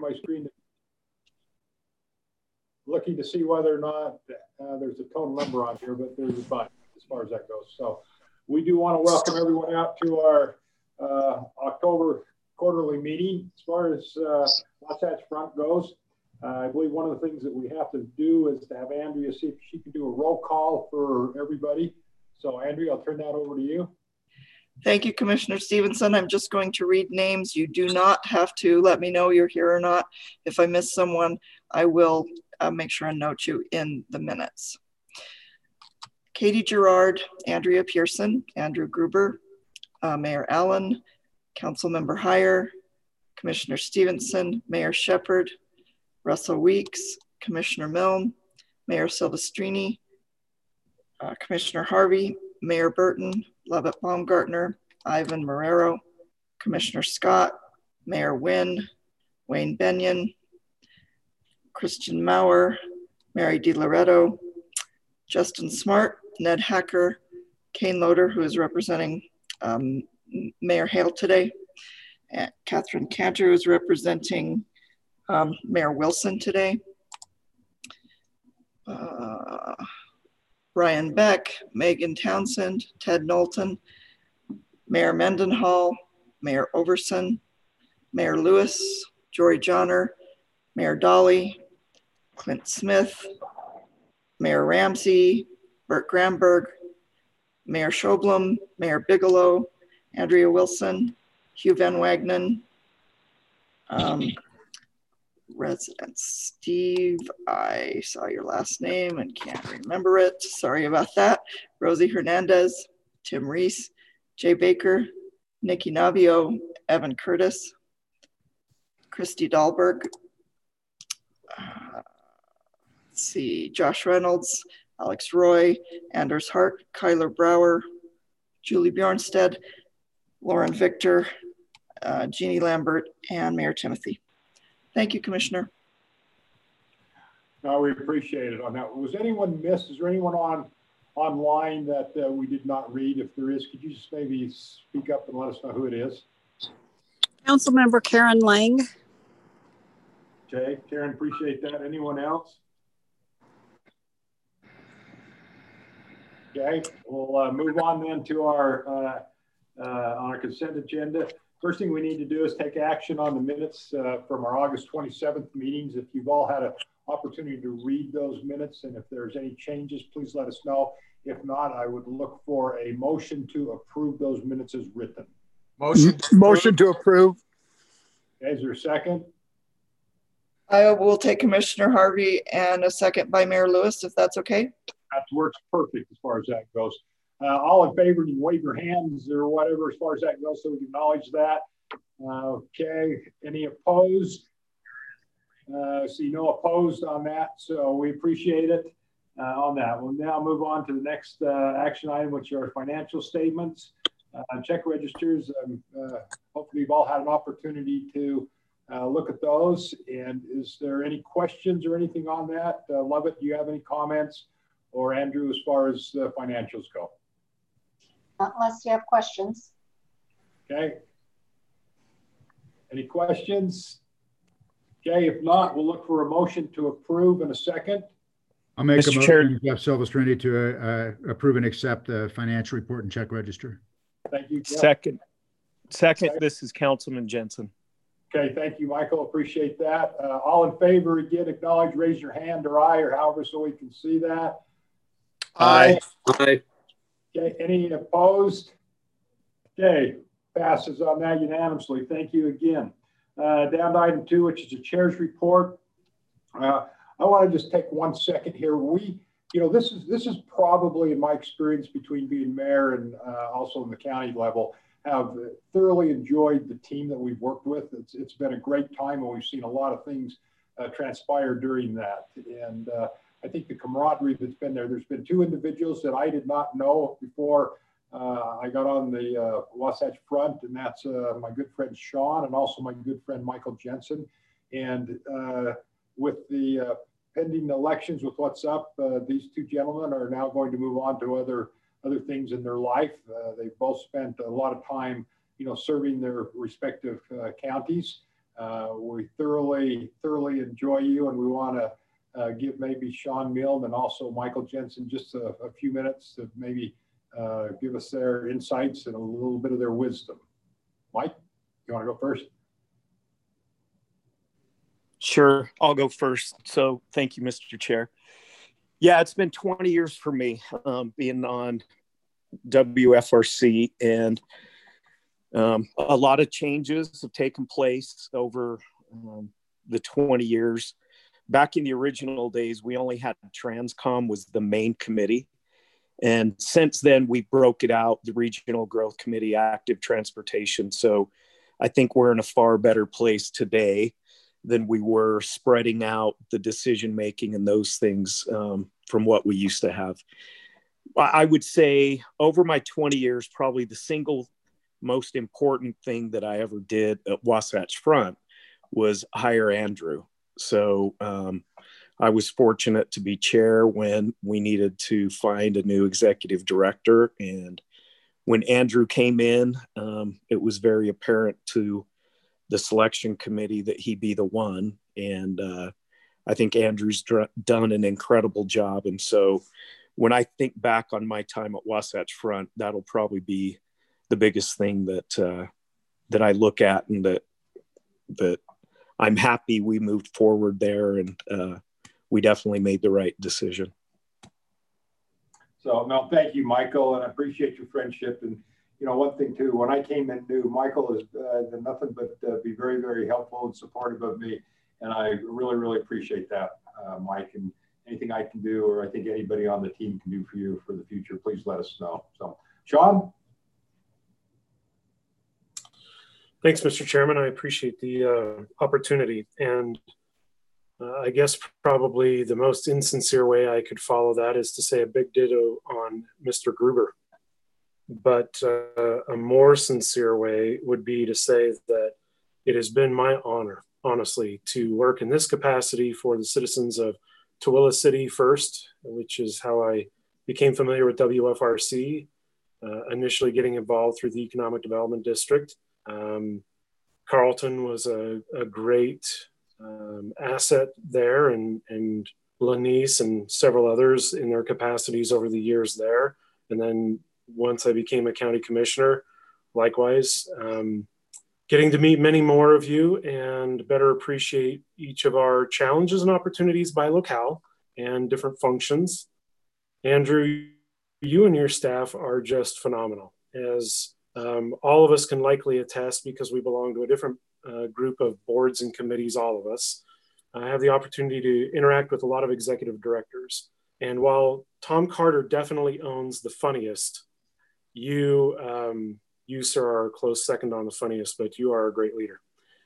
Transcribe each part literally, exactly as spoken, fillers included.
my screen, looking to see whether or not uh, there's a total number on here, but there's a bunch as far as that goes. So we do want to welcome everyone out to our uh, October quarterly meeting. As far as uh, Wasatch Front goes, uh, I believe one of the things that we have to do is to have Andrea see if she can do a roll call for everybody. So Andrea, I'll turn that over to you. Thank you, Commissioner Stevenson. I'm just going to read names. You do not have to let me know you're here or not. If I miss someone, I will uh, make sure and note you in the minutes. Katie Gerard, Andrea Pearson, Andrew Gruber, uh, Mayor Allen, Councilmember Heyer, Commissioner Stevenson, Mayor Shepherd, Russell Weeks, Commissioner Milne, Mayor Silvestrini, uh, Commissioner Harvey, Mayor Burton, Lovett Baumgartner, Ivan Marrero, Commissioner Scott, Mayor Wynn, Wayne Benyon, Christian Mauer, Mary DiLoretto, Justin Smart, Ned Hacker, Kane Loader, who is representing um, Mayor Hale today, and Catherine Cantor, who is representing um, Mayor Wilson today, uh, Brian Beck, Megan Townsend, Ted Knowlton, Mayor Mendenhall, Mayor Overson, Mayor Lewis, Jory Johnner, Mayor Dolly, Clint Smith, Mayor Ramsey, Bert Gramberg, Mayor Schoblum, Mayor Bigelow, Andrea Wilson, Hugh Van Wagenen, um, resident Steve, I saw your last name and can't remember it. Sorry about that. Rosie Hernandez, Tim Reese, Jay Baker, Nikki Navio, Evan Curtis, Christy Dahlberg, uh, let's see, Josh Reynolds, Alex Roy, Anders Hart, Kyler Brower, Julie Bjornstead, Lauren Victor, uh, Jeannie Lambert, and Mayor Timothy. Thank you, Commissioner. No, we appreciate it on that. Was anyone missed? Is there anyone on online that uh, we did not read? If there is, could you just maybe speak up and let us know who it is? Councilmember Karen Lang. Okay, Karen, appreciate that. Anyone else? Okay, we'll uh, move on then to our uh, uh, on our consent agenda. First thing we need to do is take action on the minutes uh, from our August twenty-seventh meetings. If you've all had an opportunity to read those minutes and if there's any changes, please let us know. If not, I would look for a motion to approve those minutes as written. Motion to motion to approve. Okay, is there a second? I will take Commissioner Harvey and a second by Mayor Lewis, if that's okay. That works perfect as far as that goes. Uh, all in favor, you can wave your hands or whatever as far as that goes so we can acknowledge that. Uh, okay, any opposed? Uh, see no opposed on that, so we appreciate it uh, on that. We'll now move on to the next uh, action item, which are financial statements, uh, check registers. Um, uh, hopefully you've all had an opportunity to uh, look at those. And is there any questions or anything on that? Uh, Lovett, do you have any comments? Or Andrew, as far as the financials go? Not unless you have questions. Okay. Any questions? Okay, if not, we'll look for a motion to approve in a second. I'll make Mister a motion, Chair. Jeff Silvestrini, to uh, uh, approve and accept the financial report and check register. Thank you, Jeff. Second. Second, this is Councilman Jensen. Okay, thank you, Michael. Appreciate that. Uh, all in favor, again, acknowledge, raise your hand or aye, or however, so we can see that. Aye. Aye. Okay, any opposed? Okay, passes on that unanimously. Thank you again. Uh, down to item two, which is a chair's report. Uh, I want to just take one second here. We, you know, this is this is probably, in my experience between being mayor and uh, also in the county level, have thoroughly enjoyed the team that we've worked with. It's it's been a great time, and we've seen a lot of things uh, transpire during that. And uh, I think the camaraderie that's been there. There's been two individuals that I did not know before uh, I got on the uh, Wasatch Front, and that's uh, my good friend Sean and also my good friend Michael Jensen. And uh, with the uh, pending elections, with what's up, uh, these two gentlemen are now going to move on to other other things in their life. Uh, they've both spent a lot of time, you know, serving their respective uh, counties. Uh, we thoroughly, thoroughly enjoy you, and we want to uh, give maybe Sean Milne and also Michael Jensen just a, a few minutes to maybe uh, give us their insights and a little bit of their wisdom. Mike, you want to go first? Sure, I'll go first. So thank you, Mister Chair. Yeah, it's been twenty years for me um, being on W F R C, and um, a lot of changes have taken place over um, the twenty years. Back in the original days, we only had Transcom was the main committee. And since then, we broke it out, the Regional Growth Committee, Active Transportation. So I think we're in a far better place today than we were spreading out the decision-making and those things um, from what we used to have. I would say over my twenty years, probably the single most important thing that I ever did at Wasatch Front was hire Andrew. So um, I was fortunate to be chair when we needed to find a new executive director. And when Andrew came in, um, it was very apparent to the selection committee that he be the one. And uh, I think Andrew's dr- done an incredible job. And so when I think back on my time at Wasatch Front, that'll probably be the biggest thing that uh, that I look at, and that that I'm happy we moved forward there, and uh, we definitely made the right decision. So no, thank you, Michael, and I appreciate your friendship. And you know, one thing too, when I came in new, Michael has uh, done nothing but uh, be very, very helpful and supportive of me, and I really, really appreciate that, uh, Mike. And anything I can do, or I think anybody on the team can do for you for the future, please let us know. So, Sean. Thanks, Mister Chairman. I appreciate the uh, opportunity. And uh, I guess probably the most insincere way I could follow that is to say a big ditto on Mister Gruber. But uh, a more sincere way would be to say that it has been my honor, honestly, to work in this capacity for the citizens of Tooele City first, which is how I became familiar with W F R C, uh, initially getting involved through the Economic Development District. Um, Carlton was a, a great um, asset there, and, and Lanice and several others in their capacities over the years there. And then once I became a county commissioner, likewise, um, getting to meet many more of you and better appreciate each of our challenges and opportunities by locale and different functions. Andrew, you and your staff are just phenomenal, as Um, all of us can likely attest, because we belong to a different uh, group of boards and committees, all of us. I have the opportunity to interact with a lot of executive directors. And while Tom Carter definitely owns the funniest, you, um, you sir, are a close second on the funniest, but you are a great leader.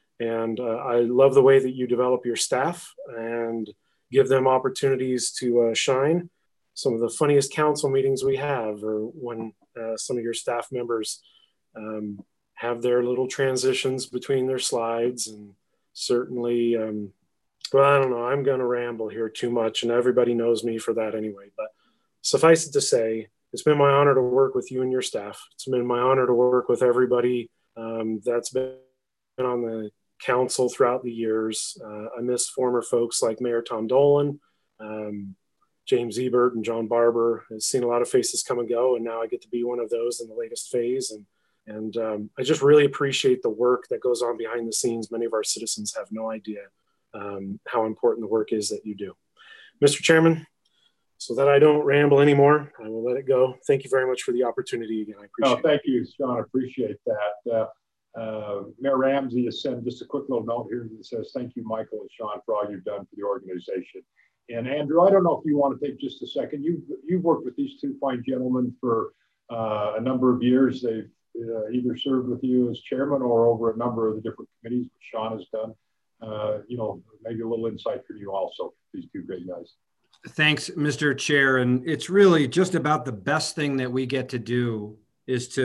And uh, I love the way that you develop your staff and give them opportunities to uh, shine. Some of the funniest council meetings we have are when uh, some of your staff members Um, have their little transitions between their slides, and certainly, um, well, I don't know, I'm going to ramble here too much, and everybody knows me for that anyway, but suffice it to say, it's been my honor to work with you and your staff. It's been my honor to work with everybody um, that's been on the council throughout the years. Uh, I miss former folks like Mayor Tom Dolan, um, James Ebert, and John Barber. I've seen a lot of faces come and go, and now I get to be one of those in the latest phase. And And um, I just really appreciate the work that goes on behind the scenes. Many of our citizens have no idea um, how important the work is that you do. Mister Chairman, so that I don't ramble anymore, I will let it go. Thank you very much for the opportunity again. I appreciate it. Oh, thank you, Sean. I appreciate that. Uh, uh, Mayor Ramsey has sent just a quick little note here that says, thank you, Michael and Sean, for all you've done for the organization. And Andrew, I don't know if you want to take just a second. You've, you've worked with these two fine gentlemen for uh, a number of years. They've Uh, either served with you as chairman or over a number of the different committees which Sean has done. Uh, you know, maybe a little insight from you also, these two great guys. Thanks, Mister Chair. And it's really just about the best thing that we get to do is to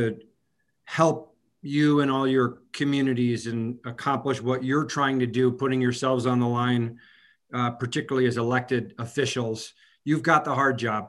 help you and all your communities and accomplish what you're trying to do, putting yourselves on the line, uh, particularly as elected officials. You've got the hard job.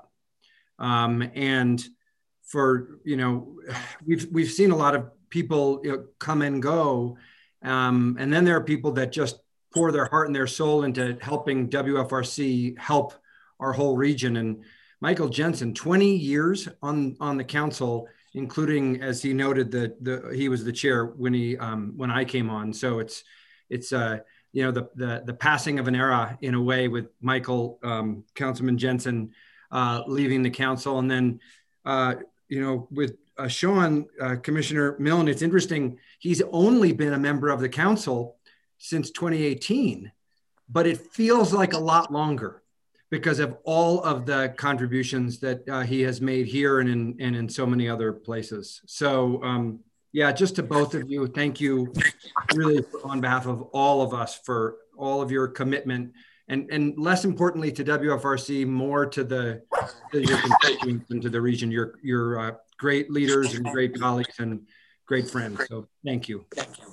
Um, and For, you know, we've we've seen a lot of people, you know, come and go, Um, and then there are people that just pour their heart and their soul into helping W F R C help our whole region. And Michael Jensen, twenty years on, on the council, including, as he noted, that the, he was the chair when he um, when I came on. So it's it's uh, you know the, the the passing of an era in a way with Michael, um, Councilman Jensen uh, leaving the council, and then uh, you know with uh, Sean, uh, Commissioner Milne. It's interesting. He's only been a member of the council since twenty eighteen, but it feels like a lot longer because of all of the contributions that uh, he has made here and in, and in so many other places. So um, yeah, just to both of you, thank you really on behalf of all of us for all of your commitment, and, and less importantly to W F R C, more to the to your constituents and to the region. You're, you're uh, great leaders and great colleagues and great friends. So thank you.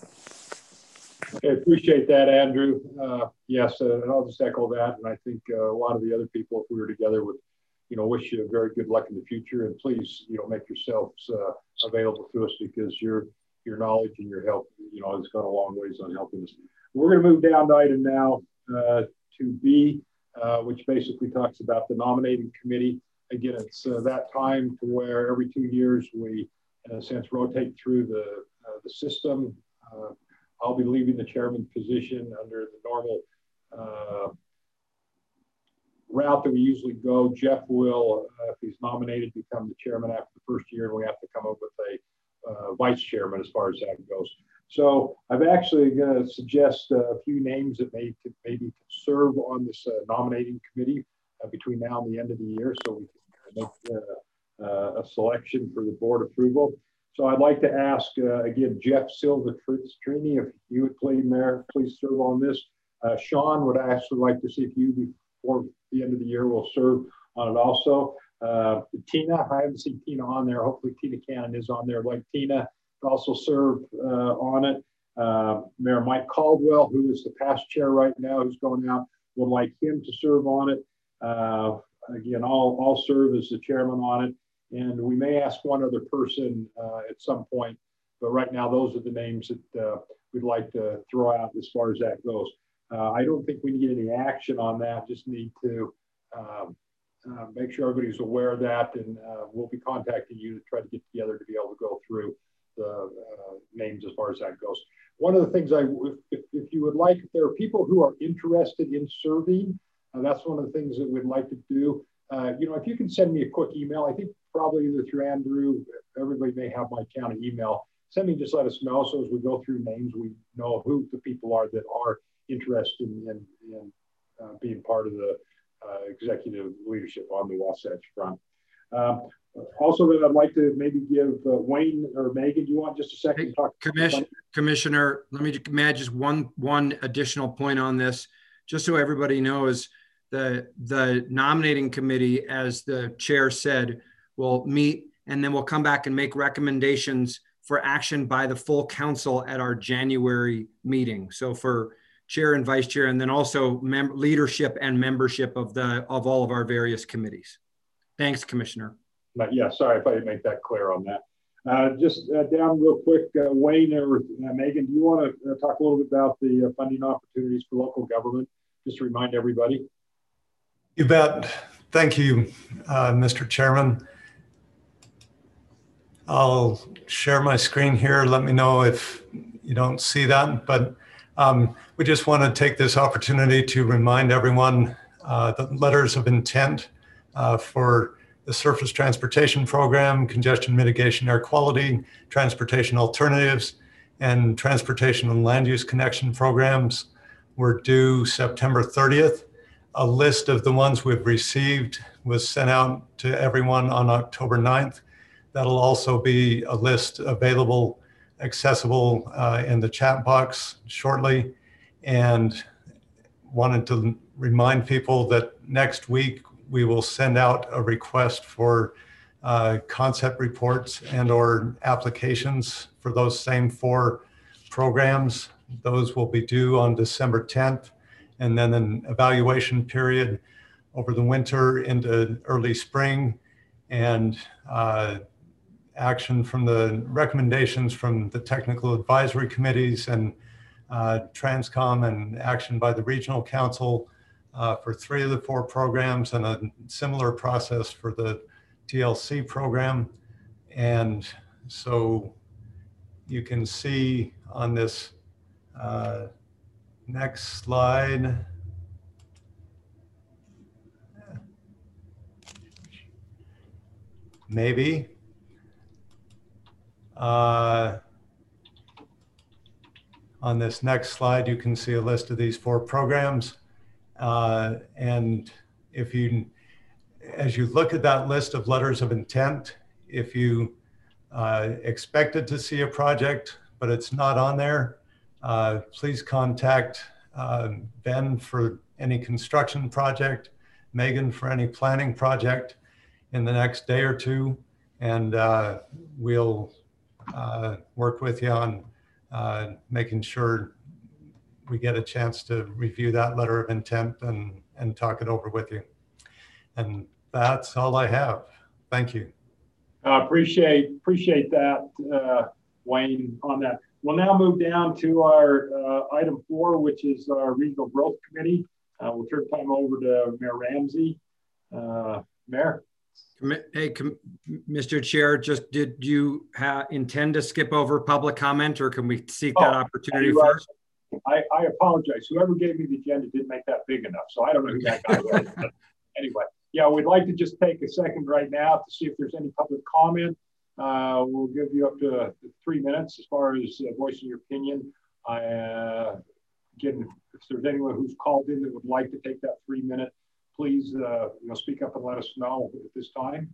I appreciate that, Andrew. Uh, yes, uh, and I'll just echo that. And I think uh, a lot of the other people, if we were together, would, you know, wish you very good luck in the future. And please, you know, make yourselves uh, available to us, because your your knowledge and your help, you know, has gone a long ways on helping us. We're going to move down to item now uh, to B, uh, which basically talks about the nominating committee. Again, it's uh, that time to where every two years we, in a sense, rotate through the uh, the system. Uh, I'll be leaving the chairman position under the normal uh, route that we usually go. Jeff will, uh, if he's nominated, become the chairman after the first year, and we have to come up with a uh, vice chairman as far as that goes. So I'm actually going to suggest a few names that may maybe serve on this uh, nominating committee uh, between now and the end of the year, so we can make uh, uh, a selection for the board approval. So I'd like to ask, uh, again, Jeff Silva-Trini, if you would please, Mayor, please serve on this. Uh, Sean would actually like to see if you, before the end of the year, will serve on it also. Uh, Tina, I haven't seen Tina on there. Hopefully Tina Cannon is on there. I'd like Tina to also serve uh, on it. Uh, Mayor Mike Caldwell, who is the past chair right now, who's going out, would like him to serve on it. Uh, again, I'll, I'll serve as the chairman on it. And we may ask one other person uh, at some point, but right now those are the names that uh, we'd like to throw out as far as that goes. Uh, I don't think we need any action on that, just need to um, uh, make sure everybody's aware of that, and uh, we'll be contacting you to try to get together to be able to go through the uh, names as far as that goes. One of the things I, if, if you would like, if there are people who are interested in serving, uh, that's one of the things that we'd like to do. Uh, you know, if you can send me a quick email, I think probably either through Andrew, everybody may have my county email. Send me, just let us know. So as we go through names, we know who the people are that are interested in, in, in uh, being part of the uh, executive leadership on the Wasatch Front. Um, also, that I'd like to maybe give uh, Wayne or Megan, do you want just a second to talk? Commissioner, Commissioner, let me add just one, one additional point on this, just so everybody knows. The, the nominating committee, as the chair said, will meet, and then we'll come back and make recommendations for action by the full council at our January meeting. So for chair and vice chair, and then also mem- leadership and membership of the of all of our various committees. Thanks, Commissioner. But yeah, sorry if I didn't make that clear on that. Uh, just uh, down real quick, uh, Wayne or uh, Megan, do you want to uh, talk a little bit about the uh, funding opportunities for local government? Just to remind everybody. You bet. Thank you, uh, Mister Chairman. I'll share my screen here. Let me know if you don't see that, but um, we just want to take this opportunity to remind everyone uh, the letters of intent uh, for the Surface Transportation Program, Congestion Mitigation Air Quality, Transportation Alternatives, and Transportation and Land Use Connection programs were due September thirtieth. A list of the ones we've received was sent out to everyone on October ninth. That'll also be a list available, accessible uh, in the chat box shortly. And wanted to remind people that next week we will send out a request for uh, concept reports and or applications for those same four programs. Those will be due on December tenth. And then an evaluation period over the winter into early spring, and uh, action from the recommendations from the technical advisory committees and uh, Transcom and action by the Regional Council uh, for three of the four programs, and a similar process for the T L C program. And so you can see on this uh, next slide, maybe. Uh, on this next slide, you can see a list of these four programs. Uh, and if you, as you look at that list of letters of intent, if you uh, expected to see a project, but it's not on there, uh, please contact uh, Ben for any construction project, Megan for any planning project in the next day or two, and uh, we'll uh, work with you on uh, making sure we get a chance to review that letter of intent and, and talk it over with you. And that's all I have. Thank you. Uh, appreciate appreciate that, uh, Wayne, on that. We'll now move down to our uh, item four, which is our Regional Growth Committee. Uh, we'll turn time over to Mayor Ramsey. Uh, Mayor? Hey, Mister Chair, just did you ha intend to skip over public comment, or can we seek oh, that opportunity right. first? I, I apologize. Whoever gave me the agenda didn't make that big enough, so I don't know who that guy was. But anyway, yeah, we'd like to just take a second right now to see if there's any public comment. Uh, we'll give you up to three minutes as far as uh, voicing your opinion. I, uh, again, if there's anyone who's called in that would like to take that three minute, please uh, you know, speak up and let us know at this time.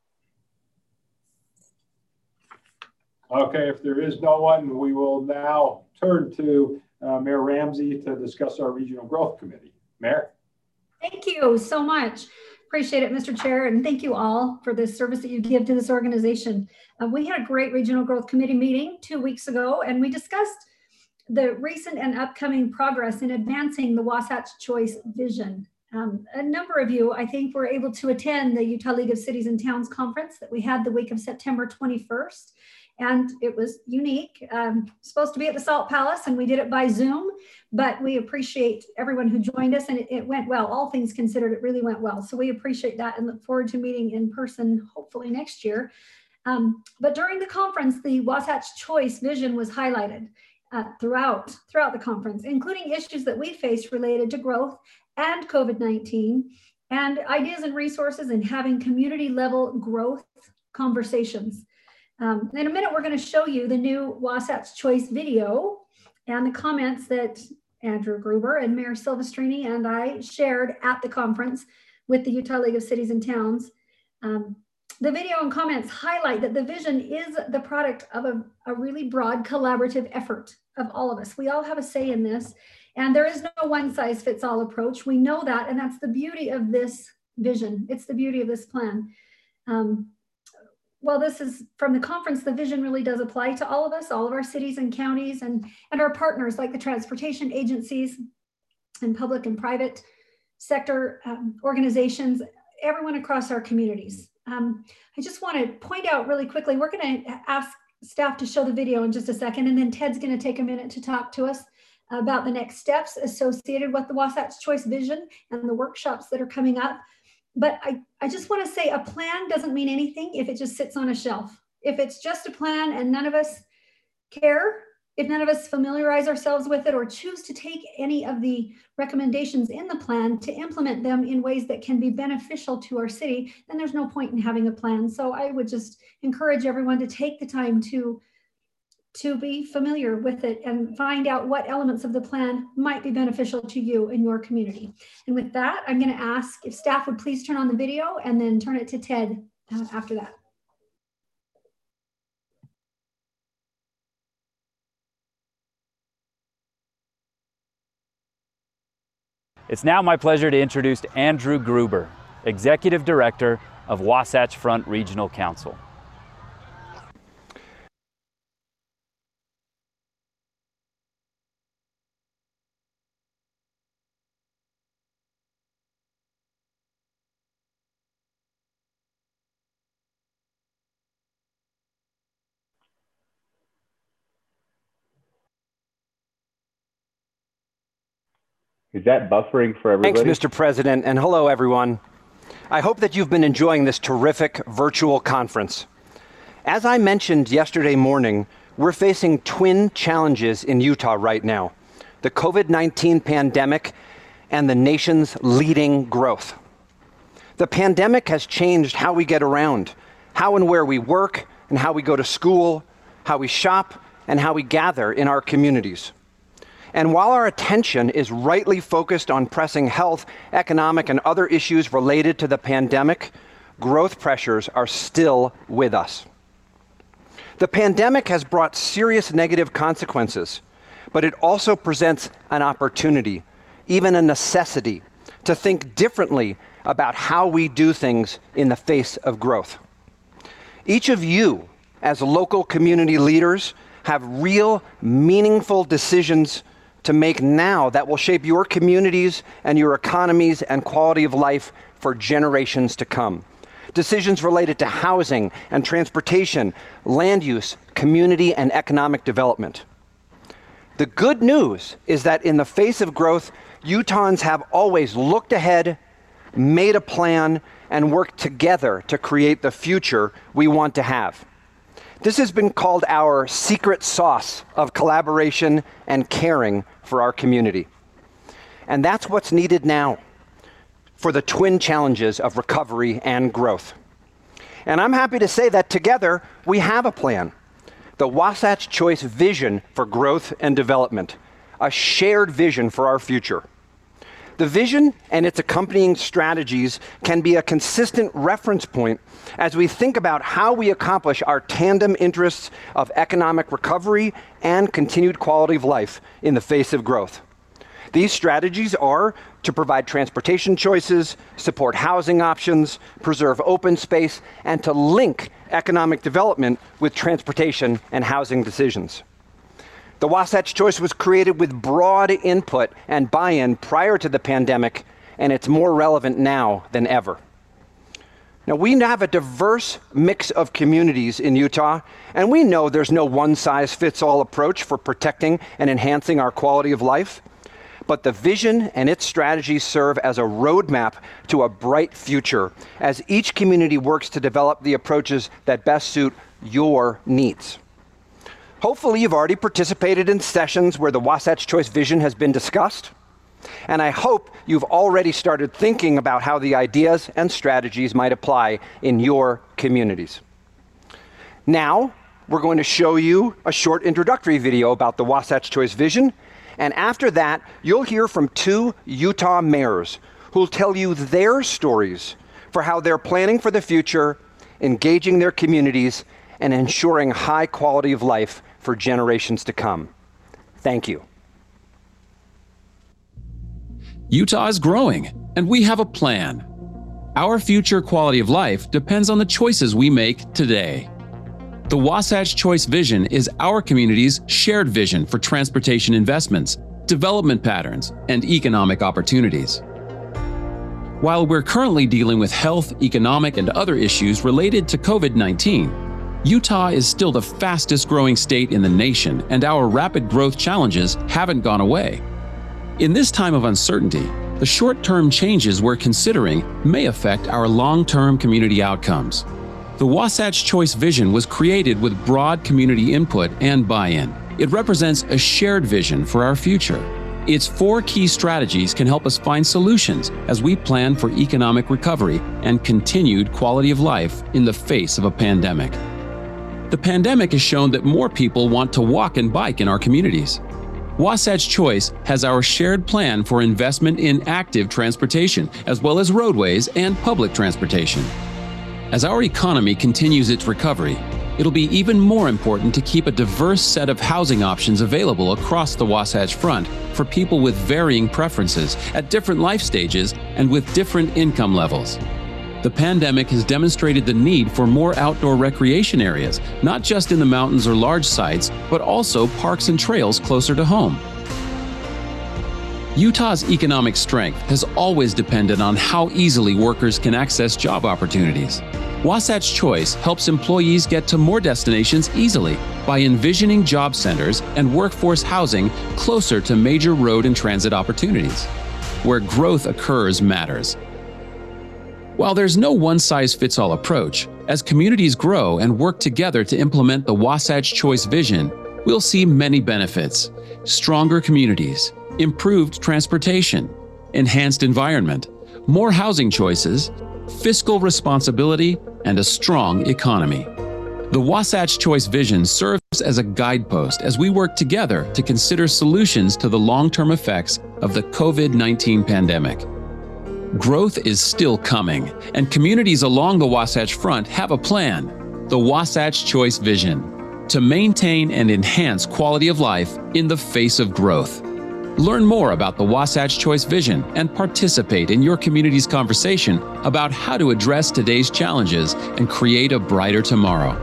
Okay, if there is no one, we will now turn to uh, Mayor Ramsey to discuss our Regional Growth Committee. Mayor? Thank you so much. Appreciate it, Mister Chair, and thank you all for the service that you give to this organization. Uh, we had a great Regional Growth Committee meeting two weeks ago, and we discussed the recent and upcoming progress in advancing the Wasatch Choice vision. Um, a number of you, I think, were able to attend the Utah League of Cities and Towns conference that we had the week of September twenty-first. And it was unique. Um, supposed to be at the Salt Palace, and we did it by Zoom, but we appreciate everyone who joined us, and it, it went well. All things considered, it really went well. So we appreciate that and look forward to meeting in person, hopefully next year. Um, but during the conference, the Wasatch Choice vision was highlighted uh, throughout, throughout the conference, including issues that we face related to growth and COVID nineteen, and ideas and resources in having community level growth conversations. Um, in a minute, we're going to show you the new Wasatch Choice video and the comments that Andrew Gruber and Mayor Silvestrini and I shared at the conference with the Utah League of Cities and Towns. Um, the video and comments highlight that the vision is the product of a, a really broad collaborative effort of all of us. We all have a say in this, and there is no one size fits all approach. We know that, and that's the beauty of this vision. It's the beauty of this plan. Um, Well, this is from the conference, the vision really does apply to all of us, all of our cities and counties, and, and our partners like the transportation agencies and public and private sector um, organizations, everyone across our communities. Um, I just want to point out really quickly, we're going to ask staff to show the video in just a second, and then Ted's going to take a minute to talk to us about the next steps associated with the Wasatch Choice vision and the workshops that are coming up. But I, I just want to say a plan doesn't mean anything if it just sits on a shelf. If it's just a plan and none of us care, if none of us familiarize ourselves with it or choose to take any of the recommendations in the plan to implement them in ways that can be beneficial to our city, then there's no point in having a plan. So I would just encourage everyone to take the time to to be familiar with it and find out what elements of the plan might be beneficial to you in your community. And with that, I'm going to ask if staff would please turn on the video and then turn it to Ted uh, after that. It's now my pleasure to introduce Andrew Gruber, Executive Director of Wasatch Front Regional Council. Is that buffering for everybody? Thanks, Mister President, and hello, everyone. I hope that you've been enjoying this terrific virtual conference. As I mentioned yesterday morning, we're facing twin challenges in Utah right now: the COVID nineteen pandemic and the nation's leading growth. The pandemic has changed how we get around, how and where we work, and how we go to school, how we shop, and how we gather in our communities. And while our attention is rightly focused on pressing health, economic, and other issues related to the pandemic, growth pressures are still with us. The pandemic has brought serious negative consequences, but it also presents an opportunity, even a necessity, to think differently about how we do things in the face of growth. Each of you, as local community leaders, have real, meaningful decisions to make now that will shape your communities and your economies and quality of life for generations to come. Decisions related to housing and transportation, land use, community and economic development. The good news is that in the face of growth, Utahns have always looked ahead, made a plan, and worked together to create the future we want to have. This has been called our secret sauce of collaboration and caring for our community. And that's what's needed now for the twin challenges of recovery and growth. And I'm happy to say that together we have a plan, the Wasatch Choice Vision for Growth and Development, a shared vision for our future. The vision and its accompanying strategies can be a consistent reference point as we think about how we accomplish our tandem interests of economic recovery and continued quality of life in the face of growth. These strategies are to provide transportation choices, support housing options, preserve open space, and to link economic development with transportation and housing decisions. The Wasatch Choice was created with broad input and buy-in prior to the pandemic, and it's more relevant now than ever. Now, we have a diverse mix of communities in Utah, and we know there's no one-size-fits-all approach for protecting and enhancing our quality of life, but the vision and its strategies serve as a roadmap to a bright future as each community works to develop the approaches that best suit your needs. Hopefully, you've already participated in sessions where the Wasatch Choice Vision has been discussed, and I hope you've already started thinking about how the ideas and strategies might apply in your communities. Now, we're going to show you a short introductory video about the Wasatch Choice Vision, and after that, you'll hear from two Utah mayors who'll tell you their stories for how they're planning for the future, engaging their communities, and ensuring high quality of life for generations to come. Thank you. Utah is growing, and we have a plan. Our future quality of life depends on the choices we make today. The Wasatch Choice Vision is our community's shared vision for transportation investments, development patterns, and economic opportunities. While we're currently dealing with health, economic, and other issues related to COVID nineteen, Utah is still the fastest growing state in the nation, and our rapid growth challenges haven't gone away. In this time of uncertainty, the short-term changes we're considering may affect our long-term community outcomes. The Wasatch Choice Vision was created with broad community input and buy-in. It represents a shared vision for our future. Its four key strategies can help us find solutions as we plan for economic recovery and continued quality of life in the face of a pandemic. The pandemic has shown that more people want to walk and bike in our communities. Wasatch Choice has our shared plan for investment in active transportation, as well as roadways and public transportation. As our economy continues its recovery, it'll be even more important to keep a diverse set of housing options available across the Wasatch Front for people with varying preferences at different life stages and with different income levels. The pandemic has demonstrated the need for more outdoor recreation areas, not just in the mountains or large sites, but also parks and trails closer to home. Utah's economic strength has always depended on how easily workers can access job opportunities. Wasatch Choice helps employees get to more destinations easily by envisioning job centers and workforce housing closer to major road and transit opportunities. where growth occurs matters. While there's no one-size-fits-all approach, as communities grow and work together to implement the Wasatch Choice vision, we'll see many benefits: stronger communities, improved transportation, enhanced environment, more housing choices, fiscal responsibility, and a strong economy. The Wasatch Choice vision serves as a guidepost as we work together to consider solutions to the long-term effects of the COVID nineteen pandemic. Growth is still coming, and communities along the Wasatch Front have a plan, the Wasatch Choice vision, to maintain and enhance quality of life in the face of growth. Learn more about the Wasatch Choice vision and participate in your community's conversation about how to address today's challenges and create a brighter tomorrow.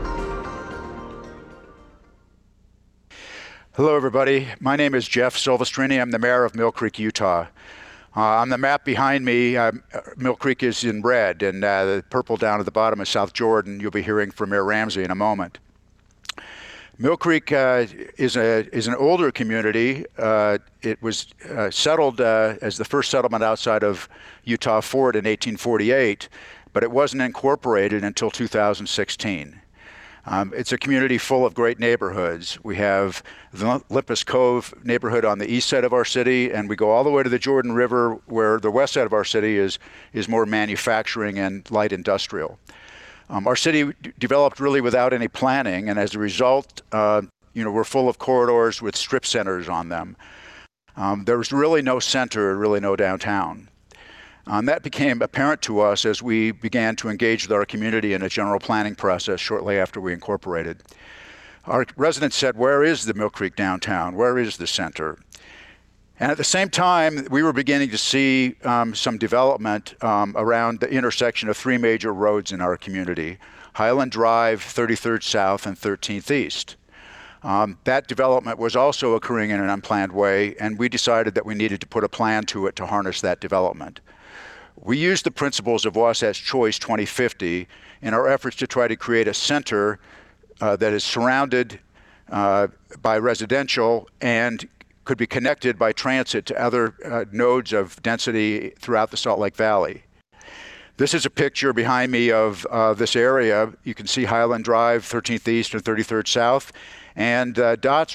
Hello, everybody. My name is Jeff Silvestrini. I'm the mayor of Mill Creek, Utah. Uh, on the map behind me, uh, Mill Creek is in red, and uh, the purple down at the bottom is South Jordan. You'll be hearing from Mayor Ramsey in a moment. Mill Creek uh, is, a, is an older community. Uh, it was uh, settled uh, as the first settlement outside of Utah Fort in eighteen forty-eight, but it wasn't incorporated until two thousand sixteen. Um, it's a community full of great neighborhoods. We have the Olympus Cove neighborhood on the east side of our city, and we go all the way to the Jordan River, where the west side of our city is, is more manufacturing and light industrial. Um, our city d- developed really without any planning, and as a result, uh, you know, we're full of corridors with strip centers on them. Um, there was really no center, really no downtown. Um, that became apparent to us as we began to engage with our community in a general planning process shortly after we incorporated. Our residents said, where is the Mill Creek downtown? Where is the center? And at the same time, we were beginning to see um, some development um, around the intersection of three major roads in our community: Highland Drive, thirty-third South, and thirteenth East. Um, that development was also occurring in an unplanned way, and we decided that we needed to put a plan to it to harness that development. We used the principles of Wasatch Choice twenty fifty in our efforts to try to create a center uh, that is surrounded uh, by residential and could be connected by transit to other uh, nodes of density throughout the Salt Lake Valley. This is a picture behind me of uh, this area. You can see Highland Drive, thirteenth East and thirty-third South, and uh, dots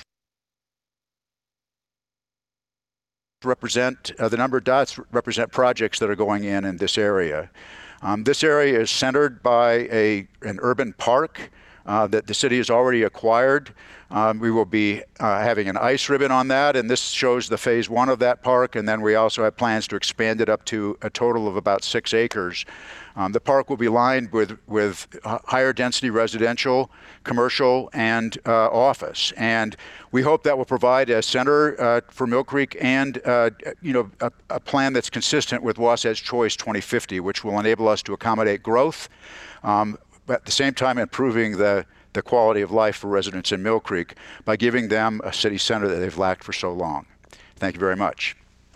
represent, uh, the number of dots represent projects that are going in in this area. Um, this area is centered by a, an urban park uh, that the city has already acquired. Um, we will be uh, having an ice ribbon on that, and this shows the phase one of that park, and then we also have plans to expand it up to a total of about six acres. Um, the park will be lined with, with uh, higher density residential, commercial, and uh, office. And we hope that will provide a center uh, for Mill Creek and uh, you know, a, a plan that's consistent with Wasatch Choice twenty fifty, which will enable us to accommodate growth, um, but at the same time improving the, the quality of life for residents in Mill Creek by giving them a city center that they've lacked for so long. Thank you very much.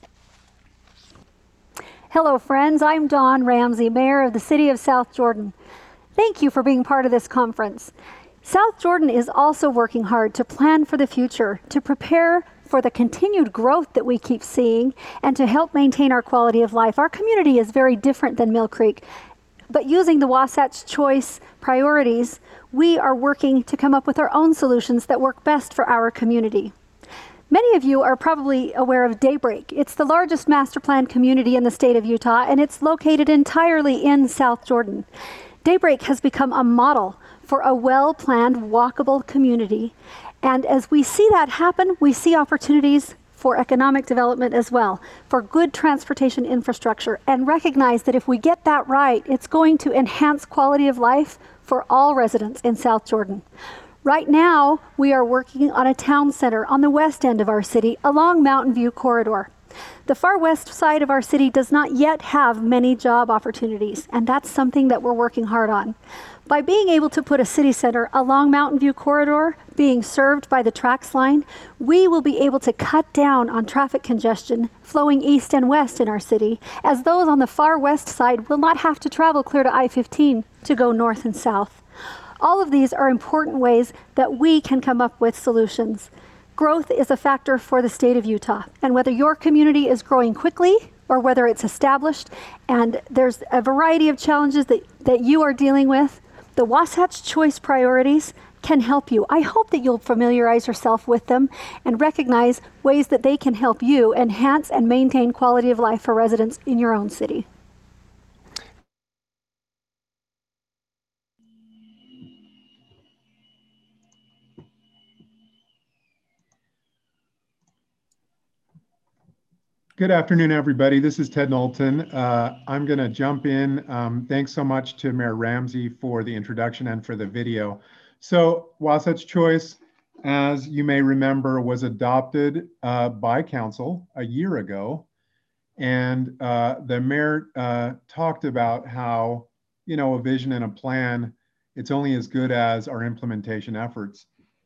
Hello, friends. I'm Dawn Ramsey, Mayor of the City of South Jordan. Thank you for being part of this conference. South Jordan is also working hard to plan for the future, to prepare for the continued growth that we keep seeing, and to help maintain our quality of life. Our community is very different than Mill Creek, but using the Wasatch Choice priorities, we are working to come up with our own solutions that work best for our community. Many of you are probably aware of Daybreak. It's the largest master plan community in the state of Utah, and it's located entirely in South Jordan. Daybreak has become a model for a well-planned, walkable community. And as we see that happen, we see opportunities for economic development as well, for good transportation infrastructure, and recognize that if we get that right, it's going to enhance quality of life for all residents in South Jordan. Right now, we are working on a town center on the west end of our city along Mountain View Corridor. The far west side of our city does not yet have many job opportunities, and that's something that we're working hard on. By being able to put a city center along Mountain View Corridor, being served by the TRAX line, we will be able to cut down on traffic congestion flowing east and west in our city, as those on the far west side will not have to travel clear to I fifteen to go north and south. All of these are important ways that we can come up with solutions. Growth is a factor for the state of Utah, and whether your community is growing quickly or whether it's established, and there's a variety of challenges that, that you are dealing with, the Wasatch Choice priorities can help you. I hope that you'll familiarize yourself with them and recognize ways that they can help you enhance and maintain quality of life for residents in your own city. Good afternoon, everybody. This is Ted Knowlton. Uh, I'm going to jump in. Um, thanks so much to Mayor Ramsey for the introduction and for the video. So Wasatch Choice, as you may remember, was adopted uh, by council a year ago. And uh, the mayor uh, talked about how, you know, a vision and a plan, it's only as good as our implementation efforts.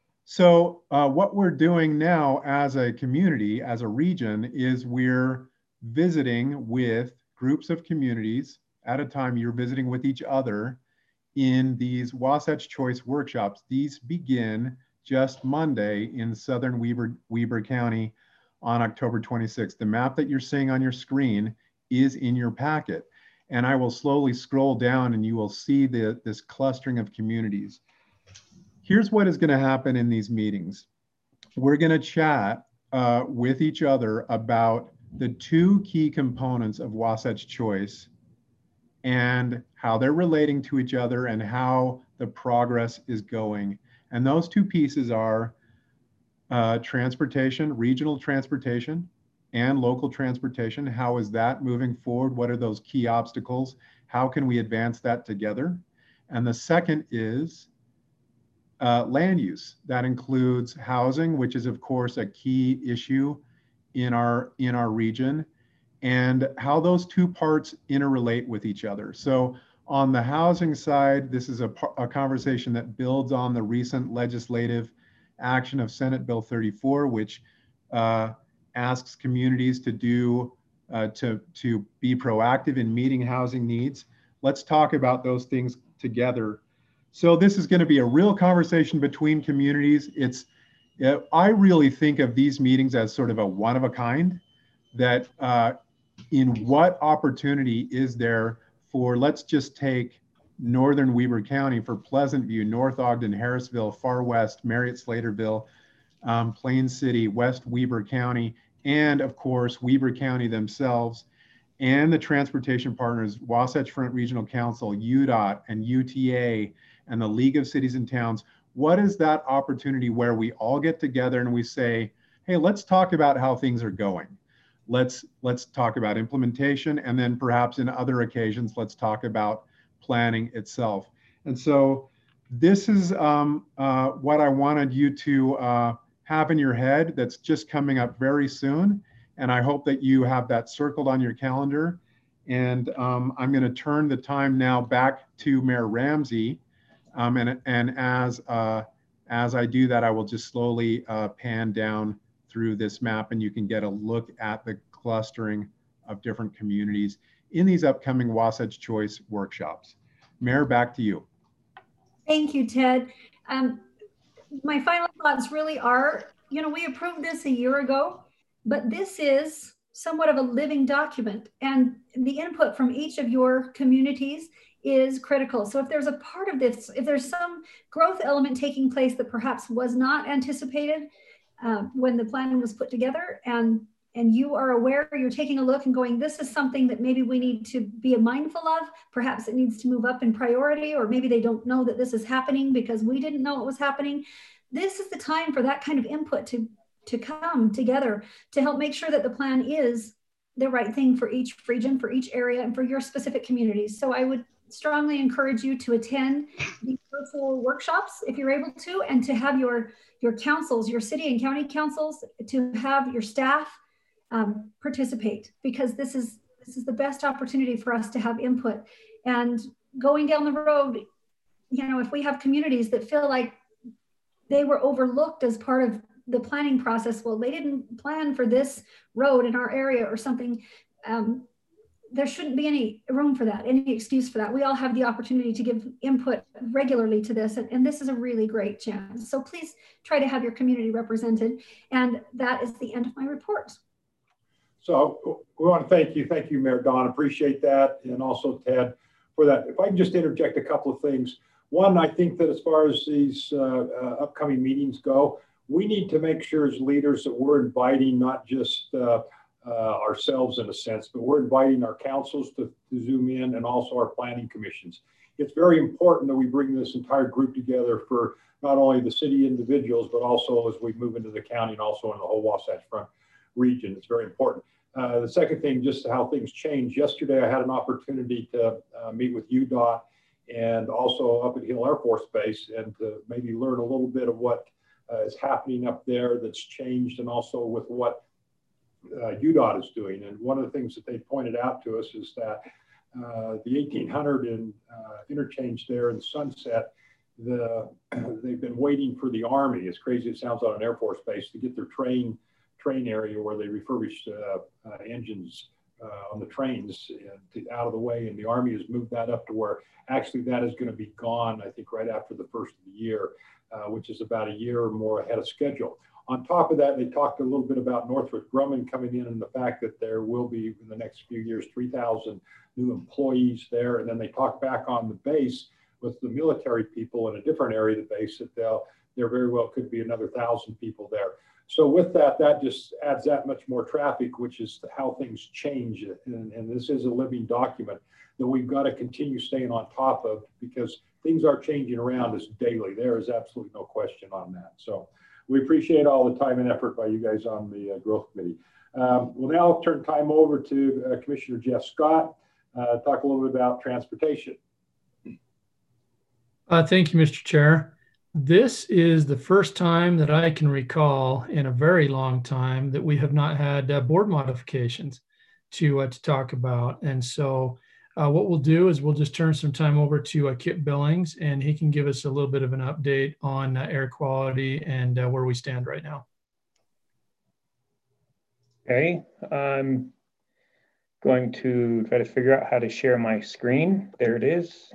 So uh, what we're doing now as a community, as a region, is we're visiting with groups of communities at a time. You're visiting with each other in these Wasatch Choice workshops. These begin just Monday in southern Weber, Weber County on October twenty-sixth. The map that you're seeing on your screen is in your packet. And I will slowly scroll down and you will see the, this clustering of communities. Here's what is going to happen in these meetings. We're going to chat uh, with each other about the two key components of Wasatch Choice and how they're relating to each other and how the progress is going. And those two pieces are uh, transportation, regional transportation, and local transportation. How is that moving forward? What are those key obstacles? How can we advance that together? And the second is Uh, land use. That includes housing, which is of course a key issue in our in our region, and how those two parts interrelate with each other. So on the housing side, this is a, a conversation that builds on the recent legislative action of Senate Bill thirty-four, which uh, asks communities to do uh, to to be proactive in meeting housing needs. Let's talk about those things together. So this is going to be a real conversation between communities. It's, uh, I really think of these meetings as sort of a one of a kind, that uh, in what opportunity is there for, let's just take northern Weber County for Pleasant View, North Ogden, Harrisville, Far West, Marriott, Slaterville, um, Plain City, West Weber County, and of course, Weber County themselves, and the transportation partners, Wasatch Front Regional Council, U DOT, and U T A, and the League of Cities and Towns. What is that opportunity where we all get together and we say, hey, let's talk about how things are going. Let's, let's talk about implementation, and then perhaps in other occasions, let's talk about planning itself. And so this is um, uh, what I wanted you to uh, have in your head that's just coming up very soon. And I hope that you have that circled on your calendar. And um, I'm going to turn the time now back to Mayor Ramsey. Um, and and as, uh, as I do that, I will just slowly uh, pan down through this map, and you can get a look at the clustering of different communities in these upcoming Wasatch Choice workshops. Mayor, back to you. Thank you, Ted. Um, my final thoughts really are, you know, we approved this a year ago, but this is somewhat of a living document, and the input from each of your communities is critical. So if there's a part of this, if there's some growth element taking place that perhaps was not anticipated uh, when the plan was put together, and and you are aware, you're taking a look and going, this is something that maybe we need to be mindful of, perhaps it needs to move up in priority, or maybe they don't know that this is happening because we didn't know it was happening. This is the time for that kind of input to, to come together to help make sure that the plan is the right thing for each region, for each area, and for your specific communities. So I would strongly encourage you to attend these virtual workshops if you're able to, and to have your, your councils, your city and county councils, to have your staff um, participate, because this is, this is the best opportunity for us to have input. And going down the road, you know, if we have communities that feel like they were overlooked as part of the planning process, well, they didn't plan for this road in our area or something, um, there shouldn't be any room for that, any excuse for that. We all have the opportunity to give input regularly to this, and, and this is a really great chance. So please try to have your community represented. And that is the end of my report. So we want to thank you. Thank you, Mayor Don. Appreciate that. And also Ted for that. If I can just interject a couple of things. One, I think that as far as these uh, uh, upcoming meetings go, we need to make sure as leaders that we're inviting not just uh, uh, ourselves in a sense, but we're inviting our councils to, to zoom in and also our planning commissions. It's very important that we bring this entire group together for not only the city individuals, but also as we move into the county and also in the whole Wasatch Front region. It's very important. Uh, the second thing, just how things change. Yesterday, I had an opportunity to uh, meet with U D O T and also up at Hill Air Force Base and to maybe learn a little bit of what uh, is happening up there that's changed and also with what uh, U D O T is doing. And one of the things that they pointed out to us is that uh, the eighteen hundred in uh, interchange there in Sunset, the, they've been waiting for the Army, as crazy as it sounds on an Air Force base, to get their train train area where they refurbish uh, uh, engines uh, on the trains to, out of the way. And the Army has moved that up to where actually that is going to be gone, I think, right after the first of the year, uh, which is about a year or more ahead of schedule. On top of that, they talked a little bit about Northrop Grumman coming in and the fact that there will be in the next few years, three thousand new employees there. And then they talked back on the base with the military people in a different area of the base that they'll, there very well could be another thousand people there. So with that, that just adds that much more traffic, which is how things change. And, and this is a living document that we've got to continue staying on top of because things are changing around us daily. There is absolutely no question on that. So we appreciate all the time and effort by you guys on the uh, Growth Committee. Um, we'll now turn time over to uh, Commissioner Jeff Scott, uh, talk a little bit about transportation. Uh, thank you, Mister Chair. This is the first time that I can recall in a very long time that we have not had uh, board modifications to, uh, to talk about. And so uh, what we'll do is we'll just turn some time over to uh, Kip Billings, and he can give us a little bit of an update on uh, air quality and uh, where we stand right now. Okay, I'm going to try to figure out how to share my screen. There it is.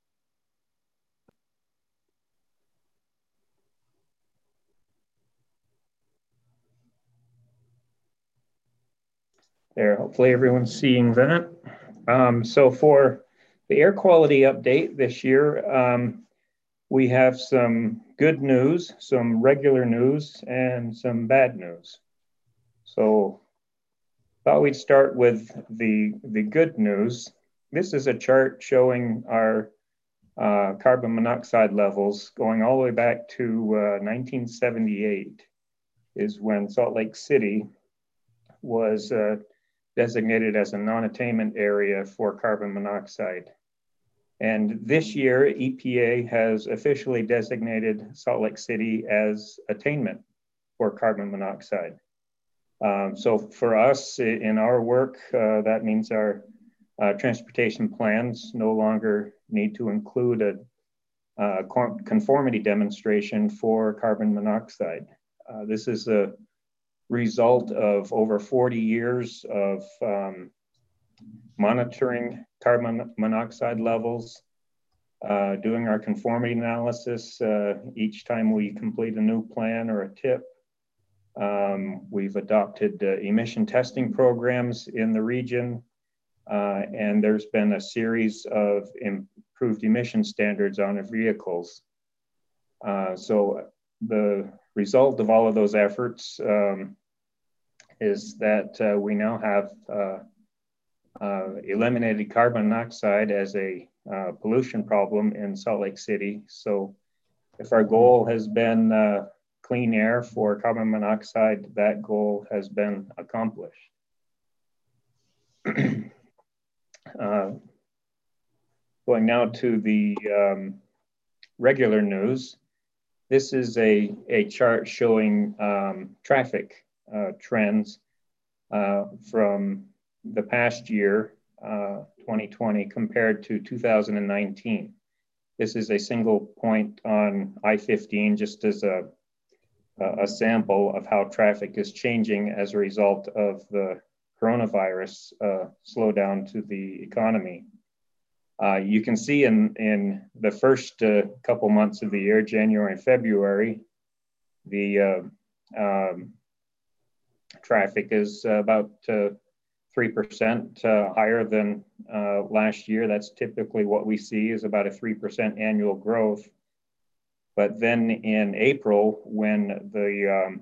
There, hopefully everyone's seeing that. Um, so for the air quality update this year, um, we have some good news, some regular news, and some bad news. So I thought we'd start with the, the good news. This is a chart showing our uh, carbon monoxide levels going all the way back to uh, nineteen seventy-eight is when Salt Lake City was uh, designated as a non-attainment area for carbon monoxide. And this year, E P A has officially designated Salt Lake City as attainment for carbon monoxide. Um, so for us in our work, uh, that means our uh, transportation plans no longer need to include a uh, conformity demonstration for carbon monoxide. Uh, this is a result of over forty years of um, monitoring carbon monoxide levels, uh, doing our conformity analysis uh, each time we complete a new plan or a tip. Um, we've adopted uh, emission testing programs in the region, uh, and there's been a series of improved emission standards on our vehicles. Uh, so the result of all of those efforts um, is that uh, we now have uh, uh, eliminated carbon monoxide as a uh, pollution problem in Salt Lake City. So if our goal has been uh, clean air for carbon monoxide, that goal has been accomplished. uh, going now to the um, regular news. This is a, a chart showing um, traffic uh, trends uh, from the past year, uh, twenty twenty, compared to two thousand nineteen. This is a single point on I fifteen, just as a, a sample of how traffic is changing as a result of the coronavirus uh, slowdown to the economy. Uh, you can see in, in the first uh, couple months of the year, January and February, the uh, um, traffic is about uh, three percent uh, higher than uh, last year. That's typically what we see, is about a three percent annual growth. But then in April, when the um,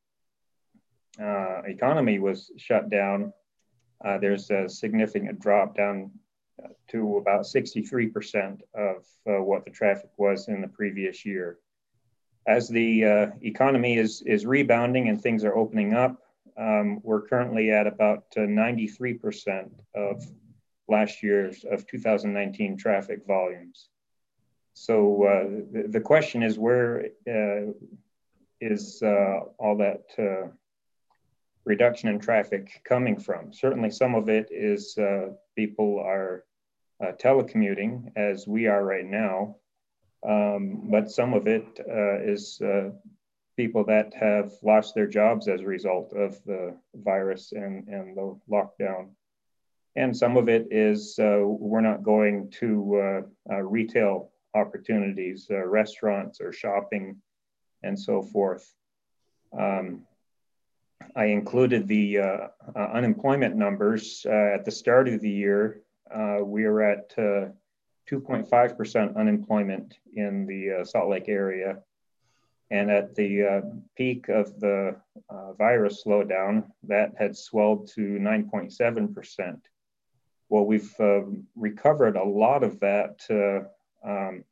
uh, economy was shut down, uh, there's a significant drop down to about sixty-three percent of uh, what the traffic was in the previous year. As the uh, economy is, is rebounding and things are opening up, um, we're currently at about uh, ninety-three percent of last year's, of two thousand nineteen traffic volumes. So uh, the, the question is, where uh, is uh, all that uh, reduction in traffic coming from? Certainly some of it is uh, people are uh, telecommuting, as we are right now, um, but some of it uh, is uh, people that have lost their jobs as a result of the virus and, and the lockdown. And some of it is uh, we're not going to uh, uh, retail opportunities, uh, restaurants or shopping and so forth. Um, I included the uh, uh, unemployment numbers uh, at the start of the year. Uh, we are at uh, two point five percent unemployment in the uh, Salt Lake area. And at the uh, peak of the uh, virus slowdown, that had swelled to nine point seven percent. Well, we've uh, recovered a lot of that, uh, um,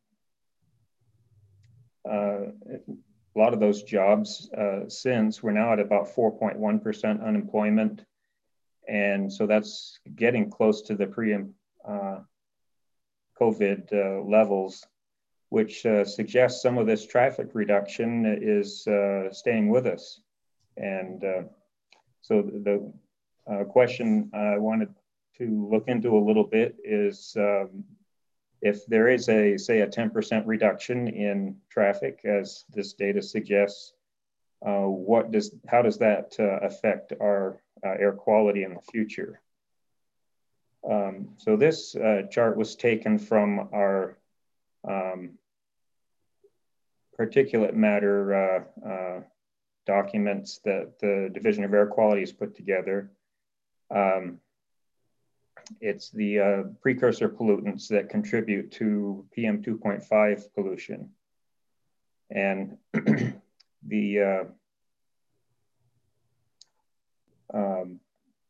uh, a lot of those jobs uh, since. We're now at about four point one percent unemployment. And so that's getting close to the pre-COVID uh, uh, levels, which uh, suggests some of this traffic reduction is uh, staying with us. And uh, so the uh, question I wanted to look into a little bit is um, if there is a, say, a ten percent reduction in traffic, as this data suggests, uh, what does, how does that uh, affect our uh, air quality in the future? Um, so this uh, chart was taken from our um, particulate matter uh, uh, documents that the Division of Air Quality has put together. Um, it's the uh, precursor pollutants that contribute to P M two point five pollution. And the uh, um,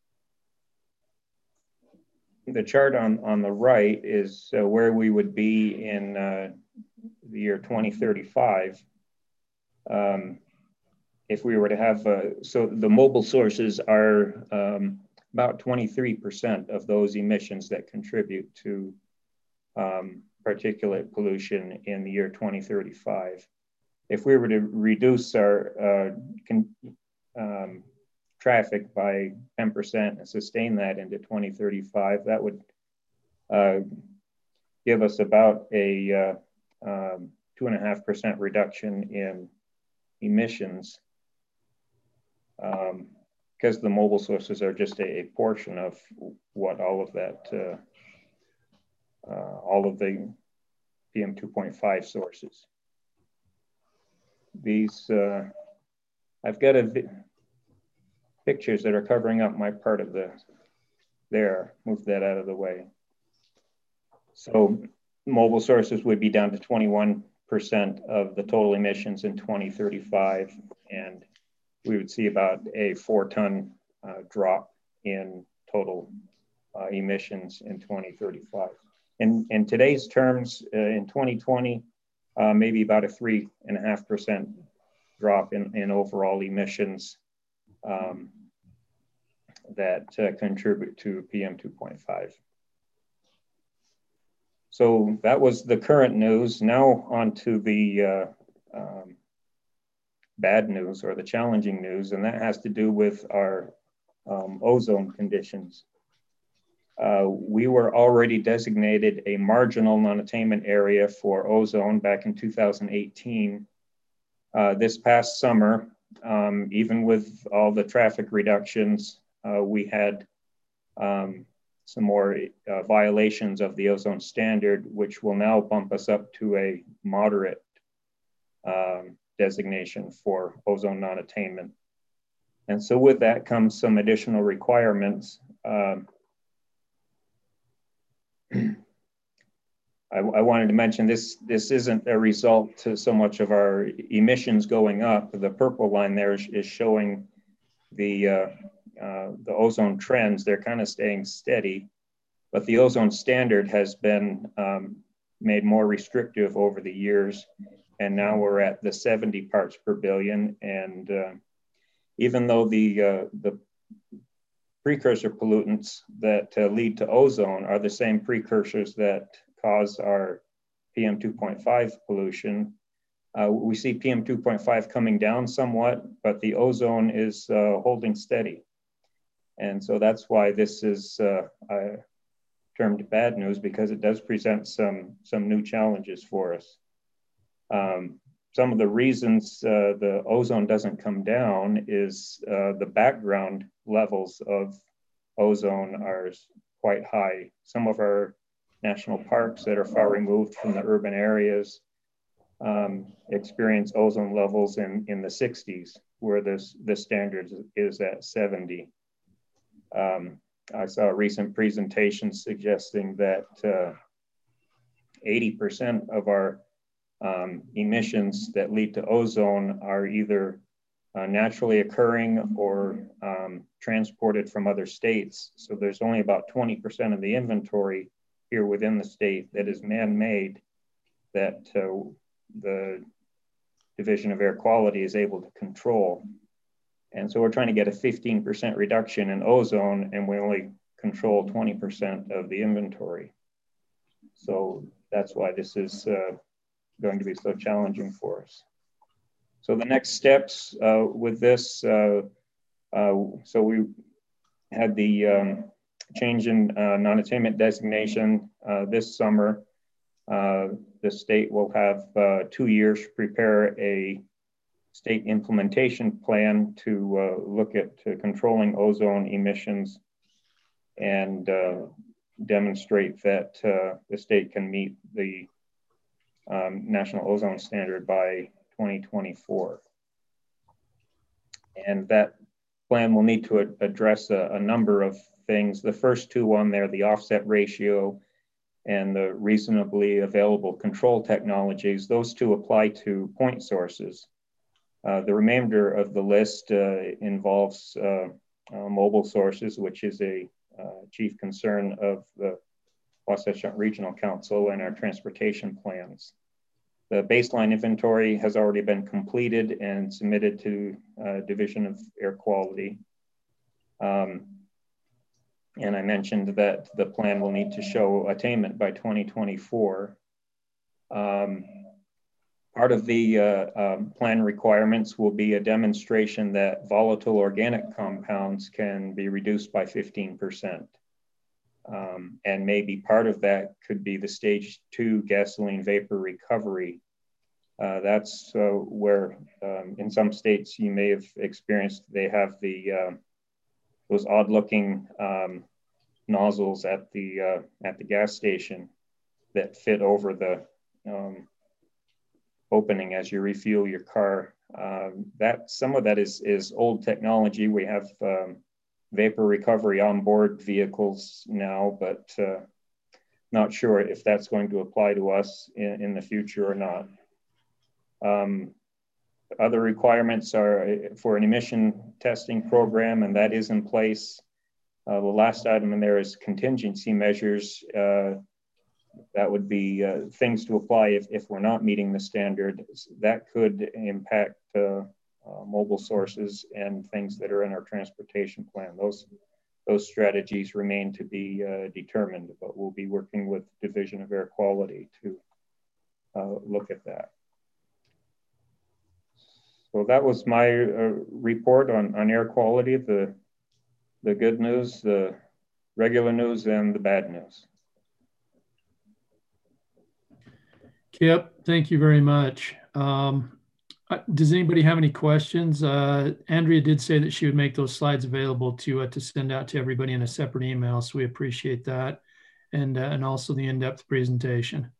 the chart on, on the right is uh, where we would be in uh, the year twenty thirty-five. Um, if we were to have, uh, so the mobile sources are um, about twenty-three percent of those emissions that contribute to um, particulate pollution in the year twenty thirty-five. If we were to reduce our uh, con, um, traffic by ten percent and sustain that into twenty thirty-five, that would uh, give us about a uh, um, two and a half percent reduction in emissions, um, because the mobile sources are just a, a portion of what all of that, uh, uh, all of the P M two point five sources. These, uh, I've got a pictures that are covering up my part of the, there, move that out of the way. So mobile sources would be down to twenty-one percent of the total emissions in twenty thirty-five, and we would see about a four ton uh, drop in total uh, emissions in twenty thirty-five. In, in today's terms, uh, in twenty twenty, uh, maybe about a three and a half percent drop in, in overall emissions um, that uh, contribute to P M two point five. So that was the current news. Now on to the uh, um, bad news, or the challenging news, and that has to do with our um, ozone conditions. Uh, we were already designated a marginal non-attainment area for ozone back in two thousand eighteen. Uh, this past summer, um, even with all the traffic reductions, uh, we had um, some more uh, violations of the ozone standard, which will now bump us up to a moderate um, designation for ozone non-attainment. And so with that comes some additional requirements. Um, I, I wanted to mention this, this isn't a result to so much of our emissions going up. The purple line there is, is showing the, uh, uh, the ozone trends. They're kind of staying steady, but the ozone standard has been um, made more restrictive over the years. And now we're at the seventy parts per billion. And uh, even though the, uh, the precursor pollutants that uh, lead to ozone are the same precursors that cause our P M two point five pollution, uh, we see P M two point five coming down somewhat, but the ozone is uh, holding steady. And so that's why this is uh, uh, termed bad news, because it does present some, some new challenges for us. Um, some of the reasons uh, the ozone doesn't come down is uh, the background levels of ozone are quite high. Some of our national parks that are far removed from the urban areas um, experience ozone levels in, in the sixties, where this, this standard is at seventy. Um, I saw a recent presentation suggesting that uh, eighty percent of our um, emissions that lead to ozone are either uh, naturally occurring or um, transported from other states. So there's only about twenty percent of the inventory here within the state that is man-made, that uh, the Division of Air Quality is able to control. And so we're trying to get a fifteen percent reduction in ozone, and we only control twenty percent of the inventory. So that's why this is uh, going to be so challenging for us. So the next steps uh, with this, uh, uh, so we had the um, change in uh, non-attainment designation uh, this summer. Uh, the state will have uh, two years to prepare a state implementation plan to uh, look at uh, controlling ozone emissions and uh, demonstrate that uh, the state can meet the um, national ozone standard by twenty twenty-four. And that plan will need to address a, a number of things. The first two on there, the offset ratio and the reasonably available control technologies, those two apply to point sources. Uh, the remainder of the list uh, involves uh, uh, mobile sources, which is a uh, chief concern of the Wasatch Front Regional Council and our transportation plans. The baseline inventory has already been completed and submitted to uh, Division of Air Quality. Um, and I mentioned that the plan will need to show attainment by twenty twenty-four. Um, Part of the uh, um, plan requirements will be a demonstration that volatile organic compounds can be reduced by fifteen percent. Um, and maybe part of that could be the stage two gasoline vapor recovery. Uh, that's uh, where um, in some states you may have experienced, they have the uh, those odd looking um, nozzles at the, uh, at the gas station that fit over the um, opening as you refuel your car. Um, that some of that is is old technology. We have um, vapor recovery on board vehicles now, but uh, not sure if that's going to apply to us in, in the future or not. Um, other requirements are for an emission testing program, and that is in place. Uh, the last item in there is contingency measures. Uh, That would be uh, things to apply if, if we're not meeting the standard. That could impact uh, uh, mobile sources and things that are in our transportation plan. Those, those strategies remain to be uh, determined, but we'll be working with Division of Air Quality to uh, look at that. So that was my uh, report on, on air quality, the, the good news, the regular news, and the bad news. Kip, thank you very much. Um, does anybody have any questions? Uh, Andrea did say that she would make those slides available to uh, to send out to everybody in a separate email, so we appreciate that, and uh, and also the in-depth presentation.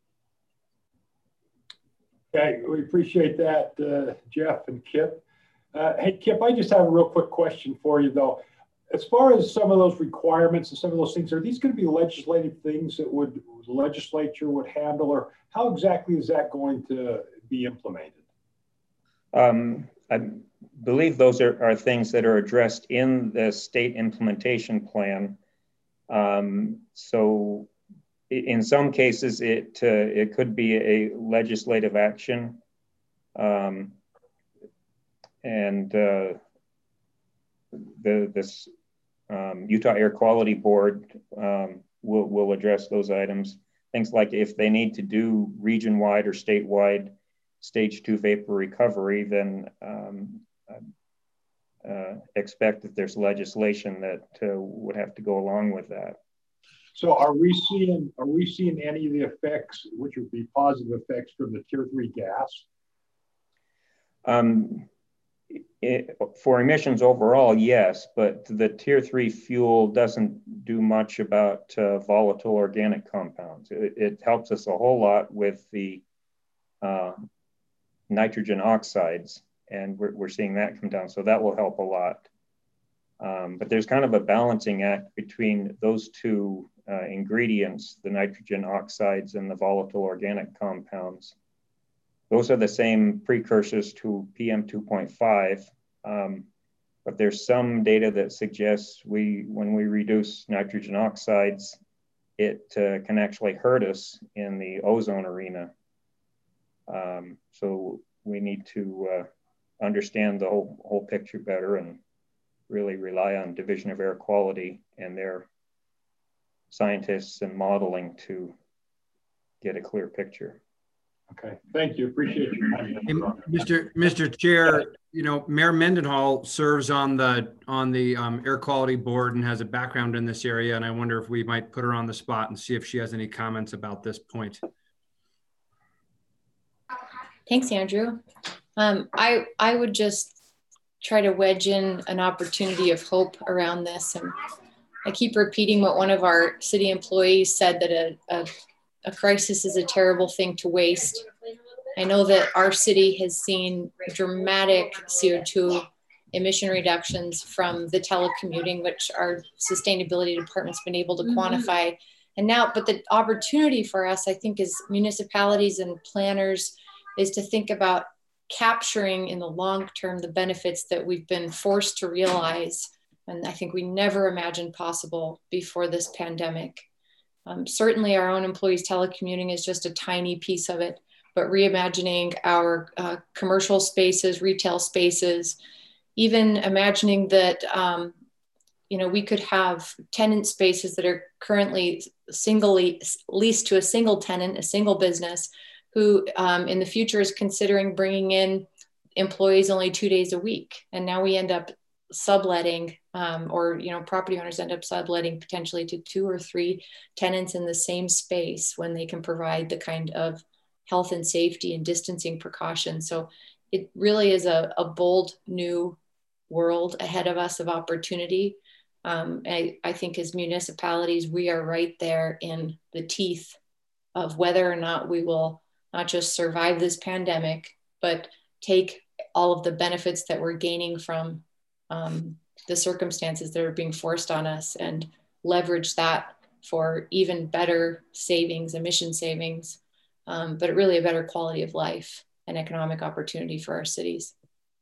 Okay, we appreciate that, uh, Jeff and Kip. Uh, hey, Kip, I just have a real quick question for you, though. As far as some of those requirements and some of those things, are these going to be legislative things that would the legislature would handle, or how exactly is that going to be implemented? Um, I believe those are, are things that are addressed in the state implementation plan. Um, so in some cases, it, uh, it could be a legislative action. Um, and uh, the this um, Utah Air Quality Board um, will, will address those items. Things like if they need to do region-wide or statewide stage two vapor recovery, then um, uh, expect that there's legislation that uh, would have to go along with that. So are we seeing, are we seeing any of the effects, which would be positive effects from the tier three gas? Um, it, for emissions overall, yes, but the tier three fuel doesn't do much about uh, volatile organic compounds. It, it helps us a whole lot with the uh, nitrogen oxides, and we're, we're seeing that come down. So that will help a lot. Um, but there's kind of a balancing act between those two uh, ingredients, the nitrogen oxides and the volatile organic compounds. Those are the same precursors to P M two point five, um, but there's some data that suggests we, when we reduce nitrogen oxides, it uh, can actually hurt us in the ozone arena. Um, so we need to uh, understand the whole, whole picture better and really rely on Division of Air Quality and their scientists and modeling to get a clear picture. Okay, thank you. Appreciate your time. Mister Mister Chair, you know, Mayor Mendenhall serves on the on the um, Air Quality Board and has a background in this area, and I wonder if we might put her on the spot and see if she has any comments about this point. Thanks, Andrew. Um, I I would just try to wedge in an opportunity of hope around this, and I keep repeating what one of our city employees said, that a, a A crisis is a terrible thing to waste. I know that our city has seen dramatic C O two emission reductions from the telecommuting, which our sustainability department's been able to mm-hmm. quantify. And now, but the opportunity for us, I think, as municipalities and planners, is to think about capturing in the long term the benefits that we've been forced to realize. And I think we never imagined possible before this pandemic. Um, certainly our own employees telecommuting is just a tiny piece of it, but reimagining our uh, commercial spaces, retail spaces, even imagining that, um, you know, we could have tenant spaces that are currently singly leased to a single tenant, a single business, who um, in the future is considering bringing in employees only two days a week. And now we end up subletting um, or, you know, property owners end up subletting potentially to two or three tenants in the same space when they can provide the kind of health and safety and distancing precautions. So it really is a, a bold new world ahead of us of opportunity. Um, I, I think as municipalities, we are right there in the teeth of whether or not we will not just survive this pandemic, but take all of the benefits that we're gaining from um, the circumstances that are being forced on us and leverage that for even better savings, emission savings, um, but really a better quality of life and economic opportunity for our cities.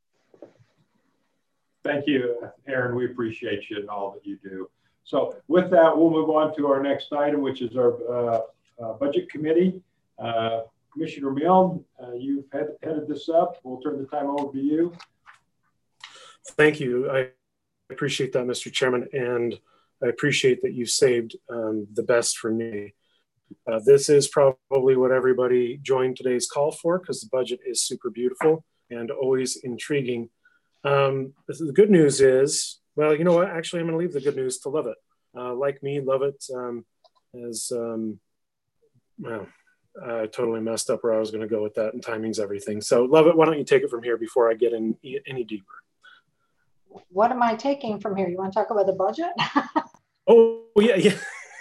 Thank you, Aaron. We appreciate you and all that you do. So with that, we'll move on to our next item, which is our uh, uh, budget committee. Uh, Commissioner Milne, uh, you've head, headed this up. We'll turn the time over to you. Thank you. I appreciate that, Mister Chairman, and I appreciate that you saved um, the best for me. Uh, this is probably what everybody joined today's call for, because the budget is super beautiful and always intriguing. Um, the good news is, well, you know what? Actually, I'm going to leave the good news to Lovett. Uh, like me, Lovett um, has, um, well, I totally messed up where I was going to go with that, and timing's everything. So, Lovett, why don't you take it from here before I get in any deeper? What am I taking from here? You want to talk about the budget? Oh, yeah, yeah.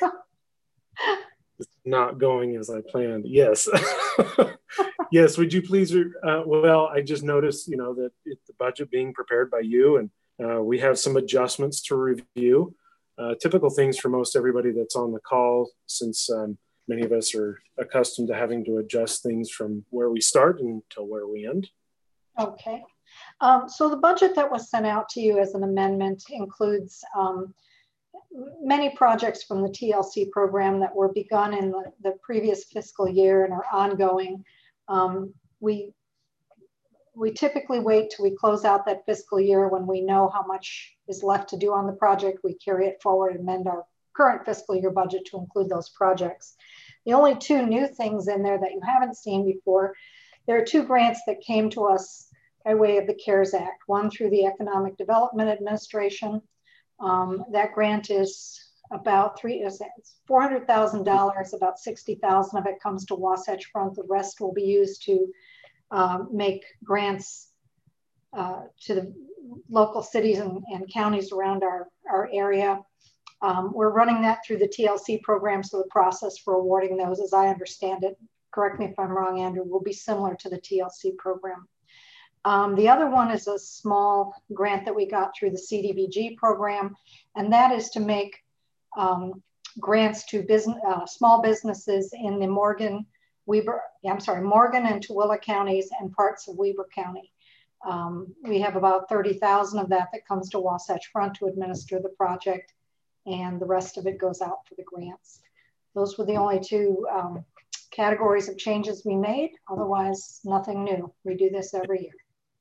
It's not going as I planned. Yes. Yes, would you please? Uh, well, I just noticed, you know, that it, the budget being prepared by you, and uh, we have some adjustments to review. Uh, typical things for most everybody that's on the call, since um, many of us are accustomed to having to adjust things from where we start until where we end. Okay. Um, so the budget that was sent out to you as an amendment includes um, many projects from the T L C program that were begun in the, the previous fiscal year and are ongoing. Um, we, we typically wait till we close out that fiscal year when we know how much is left to do on the project. We carry it forward and amend our current fiscal year budget to include those projects. The only two new things in there that you haven't seen before, there are two grants that came to us by way of the CARES Act, one through the Economic Development Administration. Um, that grant is about three, is four hundred thousand dollars, about sixty thousand of it comes to Wasatch Front. The rest will be used to um, make grants uh, to the local cities and, and counties around our, our area. Um, we're running that through the T L C program, so the process for awarding those, as I understand it, correct me if I'm wrong, Andrew, will be similar to the T L C program. Um, the other one is a small grant that we got through the C D B G program, and that is to make um, grants to business, uh, small businesses in the Morgan, Weber, yeah, I'm sorry, Morgan and Tooele counties and parts of Weber County. Um, we have about thirty thousand of that that comes to Wasatch Front to administer the project, and the rest of it goes out for the grants. Those were the only two um, categories of changes we made. Otherwise, nothing new. We do this every year.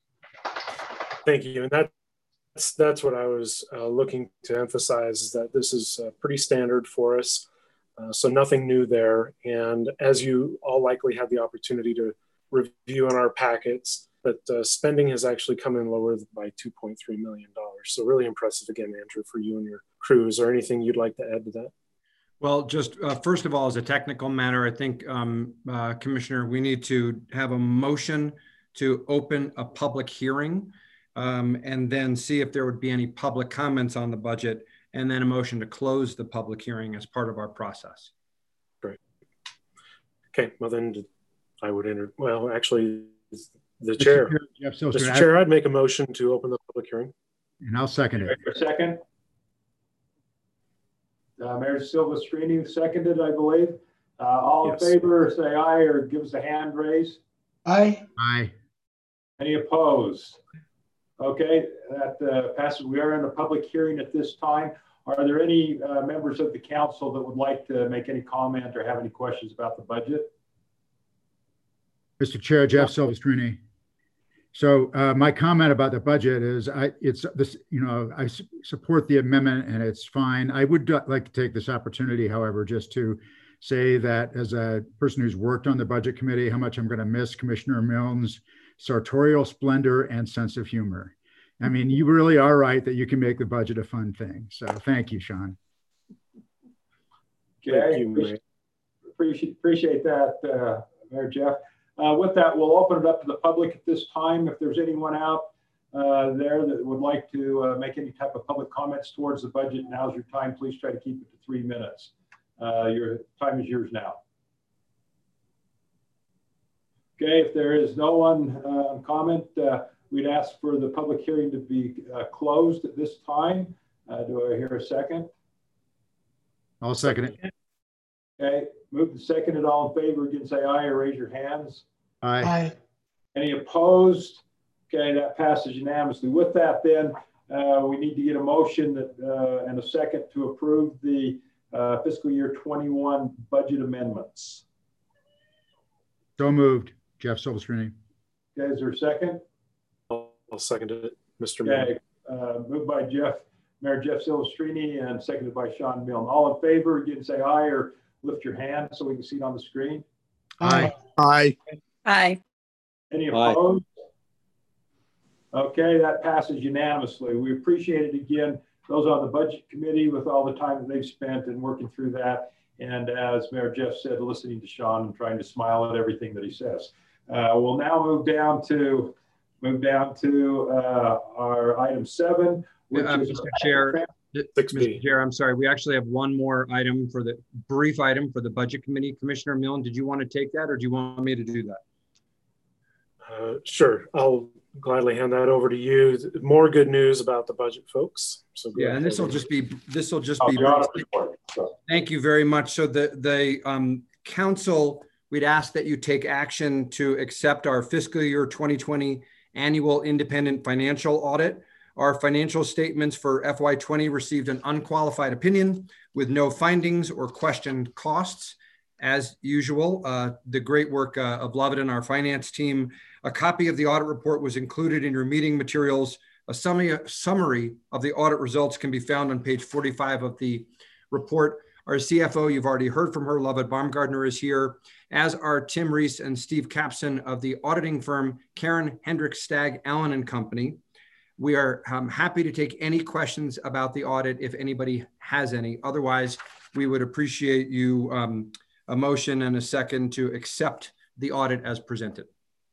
Thank you. And that's, that's what I was uh, looking to emphasize, is that this is uh, pretty standard for us. Uh, so nothing new there. And as you all likely had the opportunity to review in our packets, that uh, spending has actually come in lower by two point three million dollars. So really impressive again, Andrew, for you and your crew. Is there anything you'd like to add to that? Well, just uh, first of all, as a technical matter, I think, um, uh, Commissioner, we need to have a motion to open a public hearing um, and then see if there would be any public comments on the budget, and then a motion to close the public hearing as part of our process. Great. Okay, well then I would enter, well, actually, the chair, Mister Mister Chair, I'd make a motion to open the public hearing. And I'll second it. For a second. Uh, Mayor Silvestrini seconded, I believe. Uh, all yes. in favor, say aye or give us a hand raise. Aye. Aye. Any opposed? Okay, that uh, passes. We are in a public hearing at this time. Are there any uh, members of the council that would like to make any comment or have any questions about the budget? Mister Chair, Jeff Silvestrini. So uh, my comment about the budget is, I it's this, you know, I su support the amendment and it's fine. I would like to take this opportunity, however, just to say that as a person who's worked on the budget committee, how much I'm going to miss Commissioner Milne's sartorial splendor and sense of humor. I mean, you really are right that you can make the budget a fun thing. So thank you, Sean. Okay, thank you, appreciate, appreciate, appreciate that, uh, Mayor Jeff. Uh, with that, we'll open it up to the public at this time. If there's anyone out uh, there that would like to uh, make any type of public comments towards the budget, now's your time. Please try to keep it to three minutes. Uh, your time is yours now. Okay, if there is no one uh, comment, uh, we'd ask for the public hearing to be uh, closed at this time. Uh, do I hear a second? I'll second it. Okay, move to second it. All in favor, again, say aye or raise your hands. Aye. Aye. Any opposed? Okay, that passes unanimously. With that, then, uh, we need to get a motion that, uh, and a second to approve the uh, fiscal year twenty-one budget amendments. So moved. Jeff Silvestrini. Okay, is there a second? I'll, I'll second it, Mister Okay, uh, moved by Jeff, Mayor Jeff Silvestrini, and seconded by Sean Milne. All in favor, again, say aye or lift your hand so we can see it on the screen. Aye. Aye. Aye. Any opposed? Aye. Okay, that passes unanimously. We appreciate it again. Those on the budget committee with all the time that they've spent in working through that. And as Mayor Jeff said, listening to Sean and trying to smile at everything that he says. Uh, we'll now move down to move down to uh, our item seven, which uh, is Mister Chair. Mister Chair, I'm sorry. We actually have one more item for the brief item for the budget committee. Commissioner Milne, did you want to take that, or do you want me to do that? Uh, sure, I'll gladly hand that over to you. More good news about the budget, folks. So yeah, and this will just be this will just Oh, be. the audit report, so. Thank you very much. So the the um, council, we'd ask that you take action to accept our fiscal year twenty twenty annual independent financial audit. Our financial statements for F Y twenty received an unqualified opinion with no findings or questioned costs. As usual, uh, the great work uh, of Lovett and our finance team. A copy of the audit report was included in your meeting materials. A summary, summary of the audit results can be found on page forty-five of the report. Our C F O, you've already heard from her, Lovett Baumgartner, is here, as are Tim Reese and Steve Capson of the auditing firm Karen Hendrick Stagg Allen and Company. We are um, happy to take any questions about the audit if anybody has any. Otherwise, we would appreciate you um, a motion and a second to accept the audit as presented.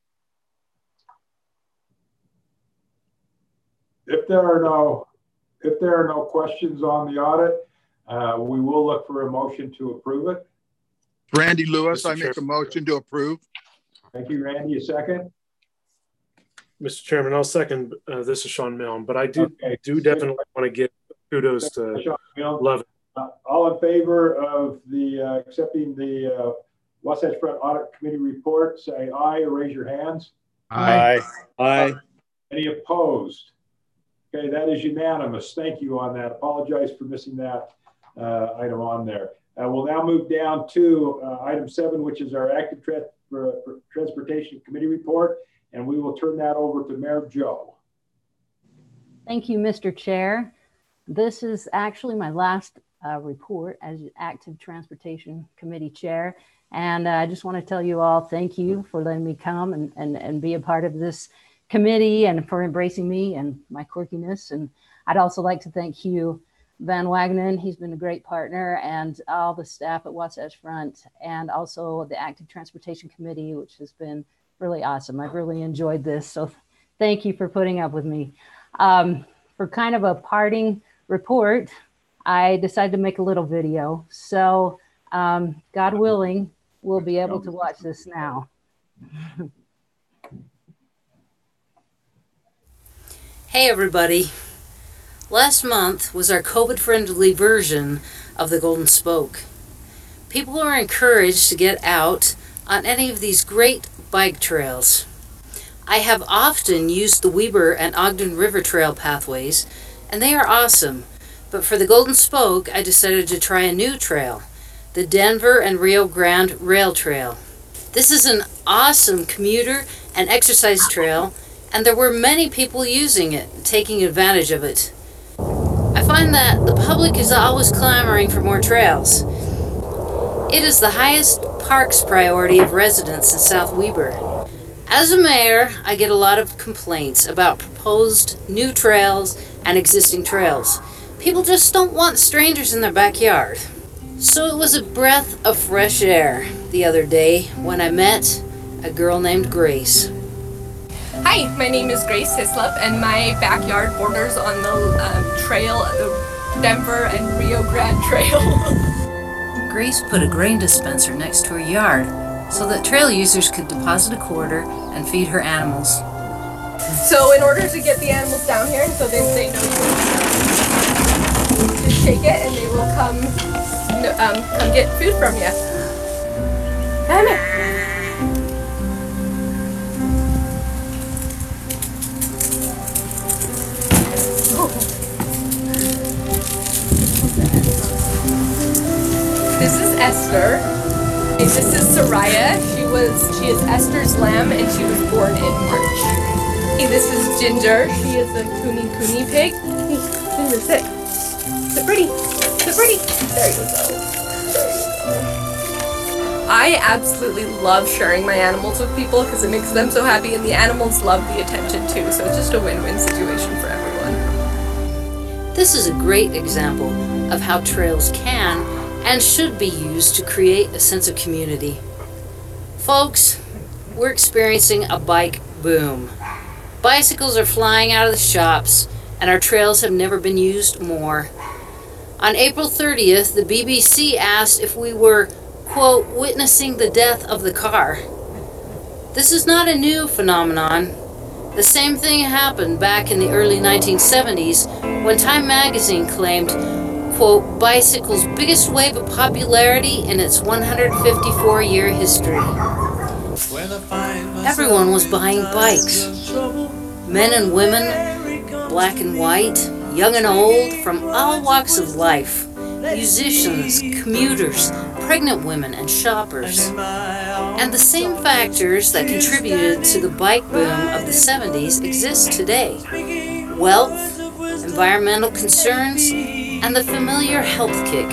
If there are no, if there are no questions on the audit, uh, we will look for a motion to approve it. Randy Lewis, I make a motion to approve. Thank you, Randy. A second? Mister Chairman, I'll second. Uh, this is Sean Milne, but I do Okay. do definitely want to give kudos to Sean Milne. Lovett. Uh, all in favor of the uh, accepting the uh, Wasatch Front Audit Committee report, say aye or raise your hands. Aye. Aye. Any opposed? Okay, that is unanimous. Thank you on that. Apologize for missing that uh, item on there. Uh, we'll now move down to uh, item seven, which is our active tra for, for Transportation Committee report, and we will turn that over to Mayor Joe. Thank you, Mister Chair. This is actually my last uh, report as Active Transportation Committee Chair. And uh, I just want to tell you all, thank you for letting me come and, and, and be a part of this committee and for embracing me and my quirkiness. And I'd also like to thank Hugh Van Wagenen. He's been a great partner, and all the staff at Wasatch Front, and also the Active Transportation Committee, which has been really awesome. I've really enjoyed this. So thank you for putting up with me. Um, for kind of a parting report, I decided to make a little video. So um, God willing, we'll be able to watch this now. Hey everybody. Last month was our COVID-friendly version of the Golden Spoke. People are encouraged to get out on any of these great bike trails. I have often used the Weber and Ogden River Trail pathways, and they are awesome. But for the Golden Spoke, I decided to try a new trail, the Denver and Rio Grande Rail Trail. This is an awesome commuter and exercise trail, and there were many people using it, taking advantage of it. I find that the public is always clamoring for more trails. It is the highest parks priority of residents in South Weber. As a mayor, I get a lot of complaints about proposed new trails and existing trails. People just don't want strangers in their backyard. So it was a breath of fresh air the other day when I met a girl named Grace. Hi, my name is Grace Hislop, and my backyard borders on the um, trail, the Denver and Rio Grande Trail. Grace put a grain dispenser next to her yard so that trail users could deposit a quarter and feed her animals. So in order to get the animals down here, so they, they know you just shake it and they will come, um, come get food from you. Come here. This is Esther. And this is Soraya. She was she is Esther's lamb, and she was born in March. Hey, this is Ginger. She is a Kuni Kuni pig. Hey, Ginger, sit. Sit pretty. Sit pretty. There you go. There you go. I absolutely love sharing my animals with people because it makes them so happy, and the animals love the attention too. So it's just a win-win situation for everyone. This is a great example of how trails can and should be used to create a sense of community. Folks, we're experiencing a bike boom. Bicycles are flying out of the shops, and our trails have never been used more. On April thirtieth, the B B C asked if we were, quote, witnessing the death of the car. This is not a new phenomenon. The same thing happened back in the early nineteen seventies when Time magazine claimed, quote, bicycle's biggest wave of popularity in its one hundred fifty-four year history. Everyone was buying bikes. Men and women, black and white, young and old, from all walks of life. Musicians, commuters, pregnant women, and shoppers. And the same factors that contributed to the bike boom of the seventies exist today. Wealth, environmental concerns, and the familiar health kick.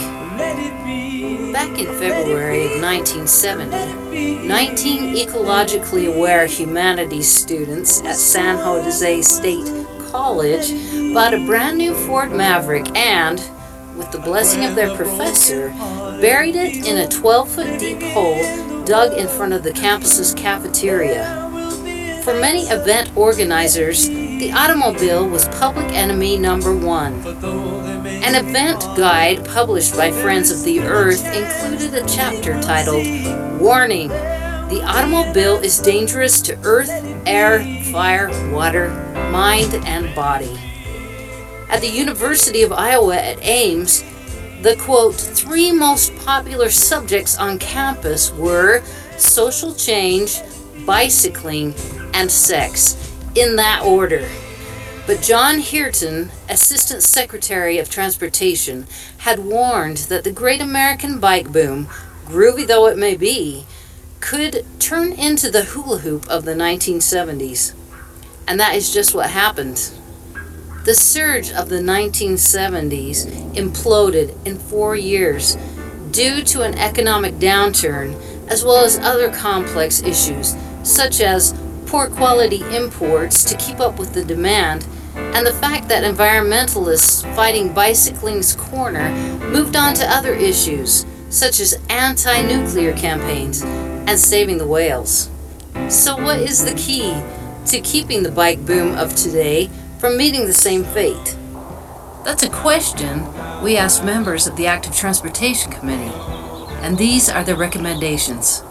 Back in February of nineteen seventy, nineteen ecologically aware humanities students at San Jose State College bought a brand new Ford Maverick and, with the blessing of their professor, buried it in a twelve foot deep hole dug in front of the campus's cafeteria. For many event organizers, the automobile was public enemy number one. An event guide published by Friends of the Earth included a chapter titled, Warning, the automobile is dangerous to earth, air, fire, water, mind, and body. At the University of Iowa at Ames, the quote, three most popular subjects on campus were social change, bicycling, and sex, in that order. But John Heerton, Assistant Secretary of Transportation, had warned that the Great American Bike Boom, groovy though it may be, could turn into the hula hoop of the nineteen seventies. And that is just what happened. The surge of the nineteen seventies imploded in four years due to an economic downturn as well as other complex issues such as poor quality imports to keep up with the demand and the fact that environmentalists fighting bicycling's corner moved on to other issues such as anti-nuclear campaigns and saving the whales. So what is the key to keeping the bike boom of today from meeting the same fate? That's a question we asked members of the Active Transportation Committee, and these are the recommendations.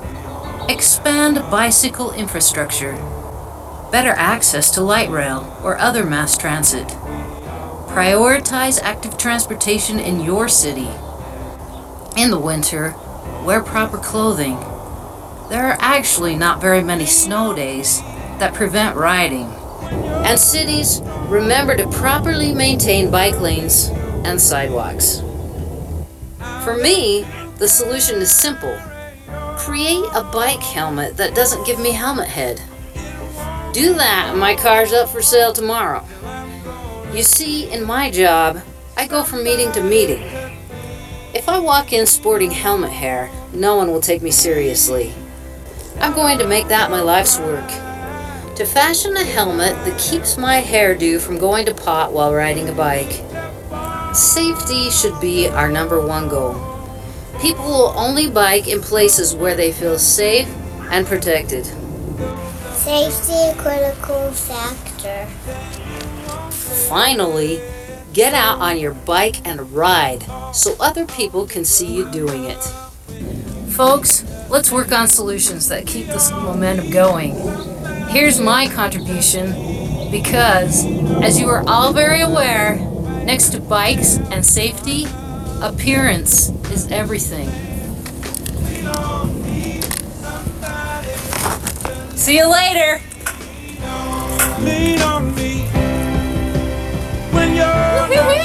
Expand bicycle infrastructure. Better access to light rail or other mass transit. Prioritize active transportation in your city. In the winter, wear proper clothing. There are actually not very many snow days that prevent riding. And cities, remember to properly maintain bike lanes and sidewalks. For me, the solution is simple. Create a bike helmet that doesn't give me helmet head. Do that and my car's up for sale tomorrow. You see, in my job, I go from meeting to meeting. If I walk in sporting helmet hair, no one will take me seriously. I'm going to make that my life's work. To fashion a helmet that keeps my hairdo from going to pot while riding a bike. Safety should be our number one goal. People will only bike in places where they feel safe and protected. Safety a critical factor. Finally, get out on your bike and ride so other people can see you doing it. Folks, let's work on solutions that keep this momentum going. Here's my contribution because, as you are all very aware, next to bikes and safety, appearance is everything. See you later. Lean on me when you're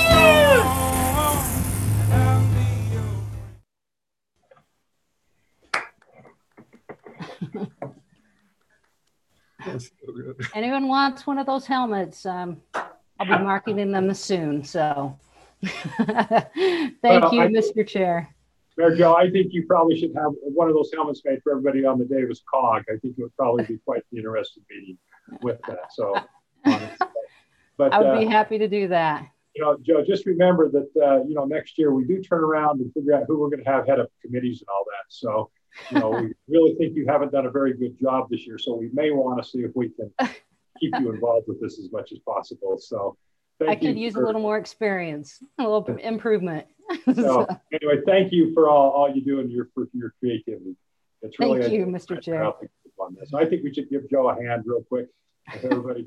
Anyone wants one of those helmets? Um, I'll be marketing them soon. So, thank well, you, I, Mister Chair. Mayor Joe, I think you probably should have one of those helmets made for everybody on the Davis Cog. I think it would probably be quite the interesting meeting with that. So, honestly. But I would be uh, happy to do that. You know, Joe, just remember that uh, you know next year we do turn around and figure out who we're going to have head of committees and all that. So. You know, we really think you haven't done a very good job this year, so we may want to see if we can keep you involved with this as much as possible. So, thank I could you use for, a little more experience, a little improvement. So, anyway, thank you for all, all you do and your for your creativity. It's really thank you, a, Mister Chair. On this. I think we should give Joe a hand real quick. Everybody.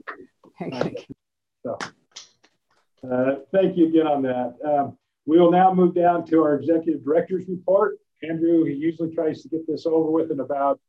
So, uh, thank you again on that. Um, we will now move down to our executive director's report. Andrew, he usually tries to get this over with in about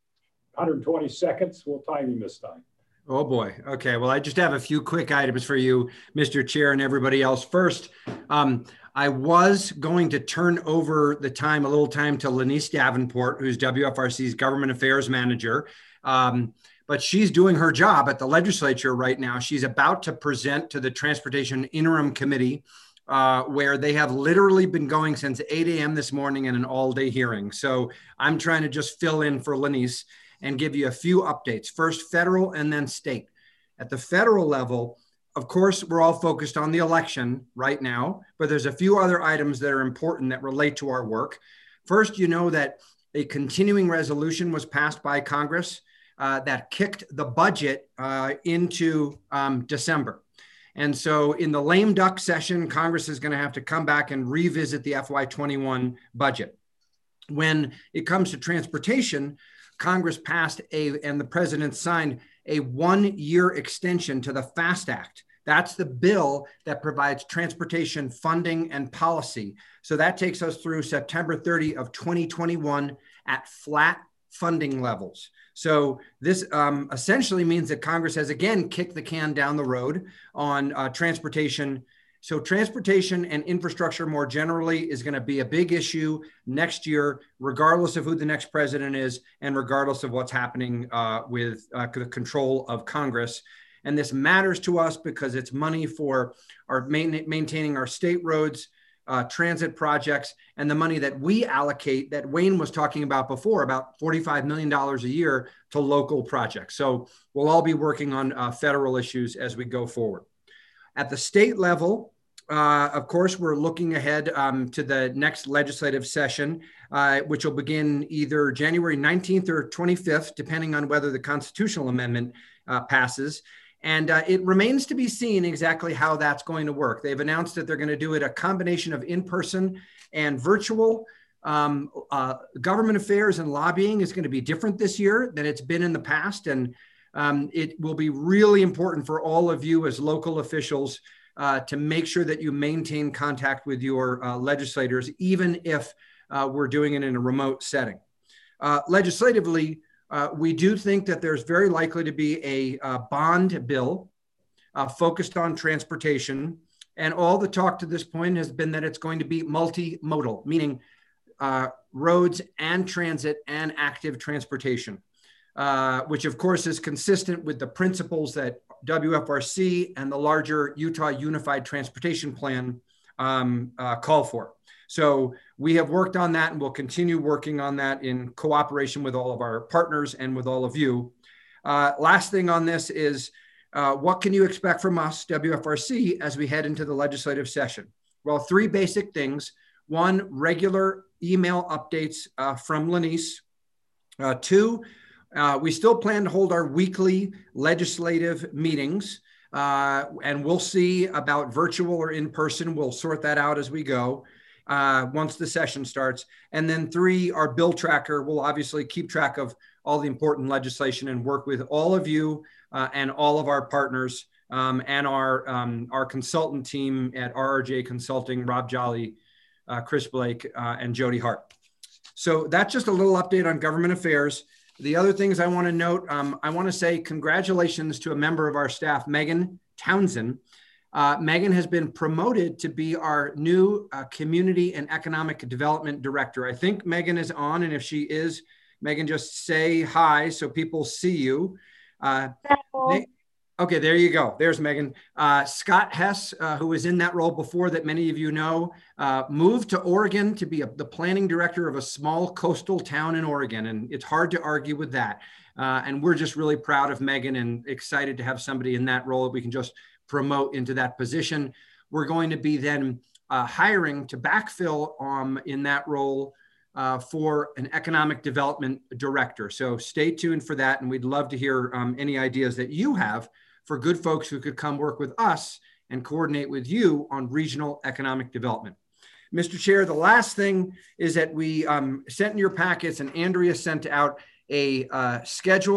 one hundred twenty seconds. We'll time him this time. Oh boy. Okay. Well, I just have a few quick items for you, Mister Chair, and everybody else. First, um, I was going to turn over the time, a little time, to Lanice Davenport, who's W F R C's Government Affairs Manager. Um, but she's doing her job at the legislature right now. She's about to present to the Transportation Interim Committee, uh, where they have literally been going since eight A M this morning in an all-day hearing. So I'm trying to just fill in for Lanice and give you a few updates. First, federal and then state. At the federal level, of course, we're all focused on the election right now, but there's a few other items that are important that relate to our work. First, you know that a continuing resolution was passed by Congress uh, that kicked the budget uh, into um, December. And so in the lame duck session, Congress is going to have to come back and revisit the F Y twenty-one budget. When it comes to transportation, Congress passed a, and the president signed a one-year extension to the FAST Act. That's the bill that provides transportation funding and policy. So that takes us through September thirtieth of twenty twenty-one at flat funding levels. So this um, essentially means that Congress has again kicked the can down the road on uh, transportation. So transportation and infrastructure more generally is going to be a big issue next year, regardless of who the next president is and regardless of what's happening uh, with uh, the control of Congress. And this matters to us because it's money for our main, maintaining our state roads, uh, transit projects, and the money that we allocate that Wayne was talking about before, about forty-five million dollars a year to local projects. So we'll all be working on uh, federal issues as we go forward. At the state level, uh, of course, we're looking ahead um, to the next legislative session, uh, which will begin either January nineteenth or twenty-fifth, depending on whether the constitutional amendment uh, passes. And uh, it remains to be seen exactly how that's going to work. They've announced that they're going to do it a combination of in-person and virtual. Um, uh, government affairs and lobbying is going to be different this year than it's been in the past. And um, it will be really important for all of you as local officials uh, to make sure that you maintain contact with your uh, legislators, even if uh, we're doing it in a remote setting. Uh, legislatively, Uh, we do think that there's very likely to be a uh, bond bill uh, focused on transportation. And all the talk to this point has been that it's going to be multimodal, meaning uh, roads and transit and active transportation, uh, which of course is consistent with the principles that W F R C and the larger Utah Unified Transportation Plan um, uh, call for. So we have worked on that and we'll continue working on that in cooperation with all of our partners and with all of you. Uh, last thing on this is uh, what can you expect from us, W F R C, as we head into the legislative session? Well, three basic things. One, regular email updates uh, from Lanice. Uh, two, uh, we still plan to hold our weekly legislative meetings. Uh, and we'll see about virtual or in person. We'll sort that out as we go. Uh, once the session starts. And then three, our bill tracker will obviously keep track of all the important legislation and work with all of you uh, and all of our partners um, and our, um, our consultant team at R R J Consulting, Rob Jolly, uh, Chris Blake, uh, and Jody Hart. So that's just a little update on government affairs. The other things I want to note, um, I want to say congratulations to a member of our staff, Megan Townsend. Uh, Megan has been promoted to be our new uh, Community and Economic Development Director. I think Megan is on, and if she is, Megan, just say hi so people see you. Uh, they, okay, there you go. There's Megan. Uh, Scott Hess, uh, who was in that role before that many of you know, uh, moved to Oregon to be a, the planning director of a small coastal town in Oregon, and it's hard to argue with that. Uh, and we're just really proud of Megan and excited to have somebody in that role that we can just promote into that position. We're going to be then uh, hiring to backfill um, in that role uh, for an economic development director. So stay tuned for that. And we'd love to hear um, any ideas that you have for good folks who could come work with us and coordinate with you on regional economic development. Mister Chair, the last thing is that we um, sent in your packets and Andrea sent out a uh, schedule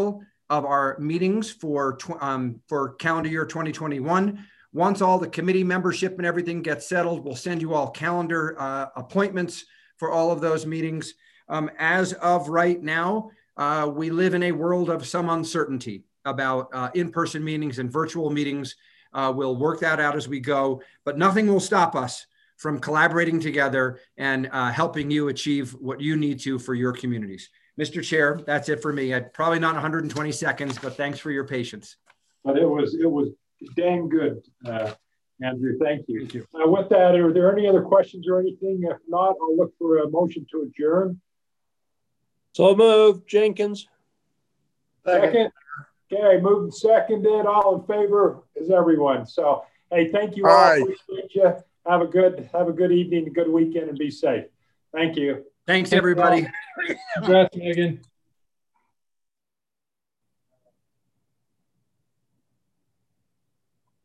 of our meetings for, um, for calendar year twenty twenty-one. Once all the committee membership and everything gets settled, we'll send you all calendar uh, appointments for all of those meetings. Um, as of right now, uh, we live in a world of some uncertainty about uh, in-person meetings and virtual meetings. Uh, we'll work that out as we go, but nothing will stop us from collaborating together and uh, helping you achieve what you need to for your communities. Mister Chair, that's it for me. I'd probably not one hundred twenty seconds, but thanks for your patience. But it was it was dang good, uh, Andrew. Thank you. Thank you. Uh, with that, are there any other questions or anything? If not, I'll look for a motion to adjourn. So moved, Jenkins. Second. Okay, moved and seconded. All in favor is everyone. So, hey, thank you all. Aye. Appreciate you. Have a good have a good evening, a good weekend, and be safe. Thank you. Thanks, everybody. Congrats, Megan.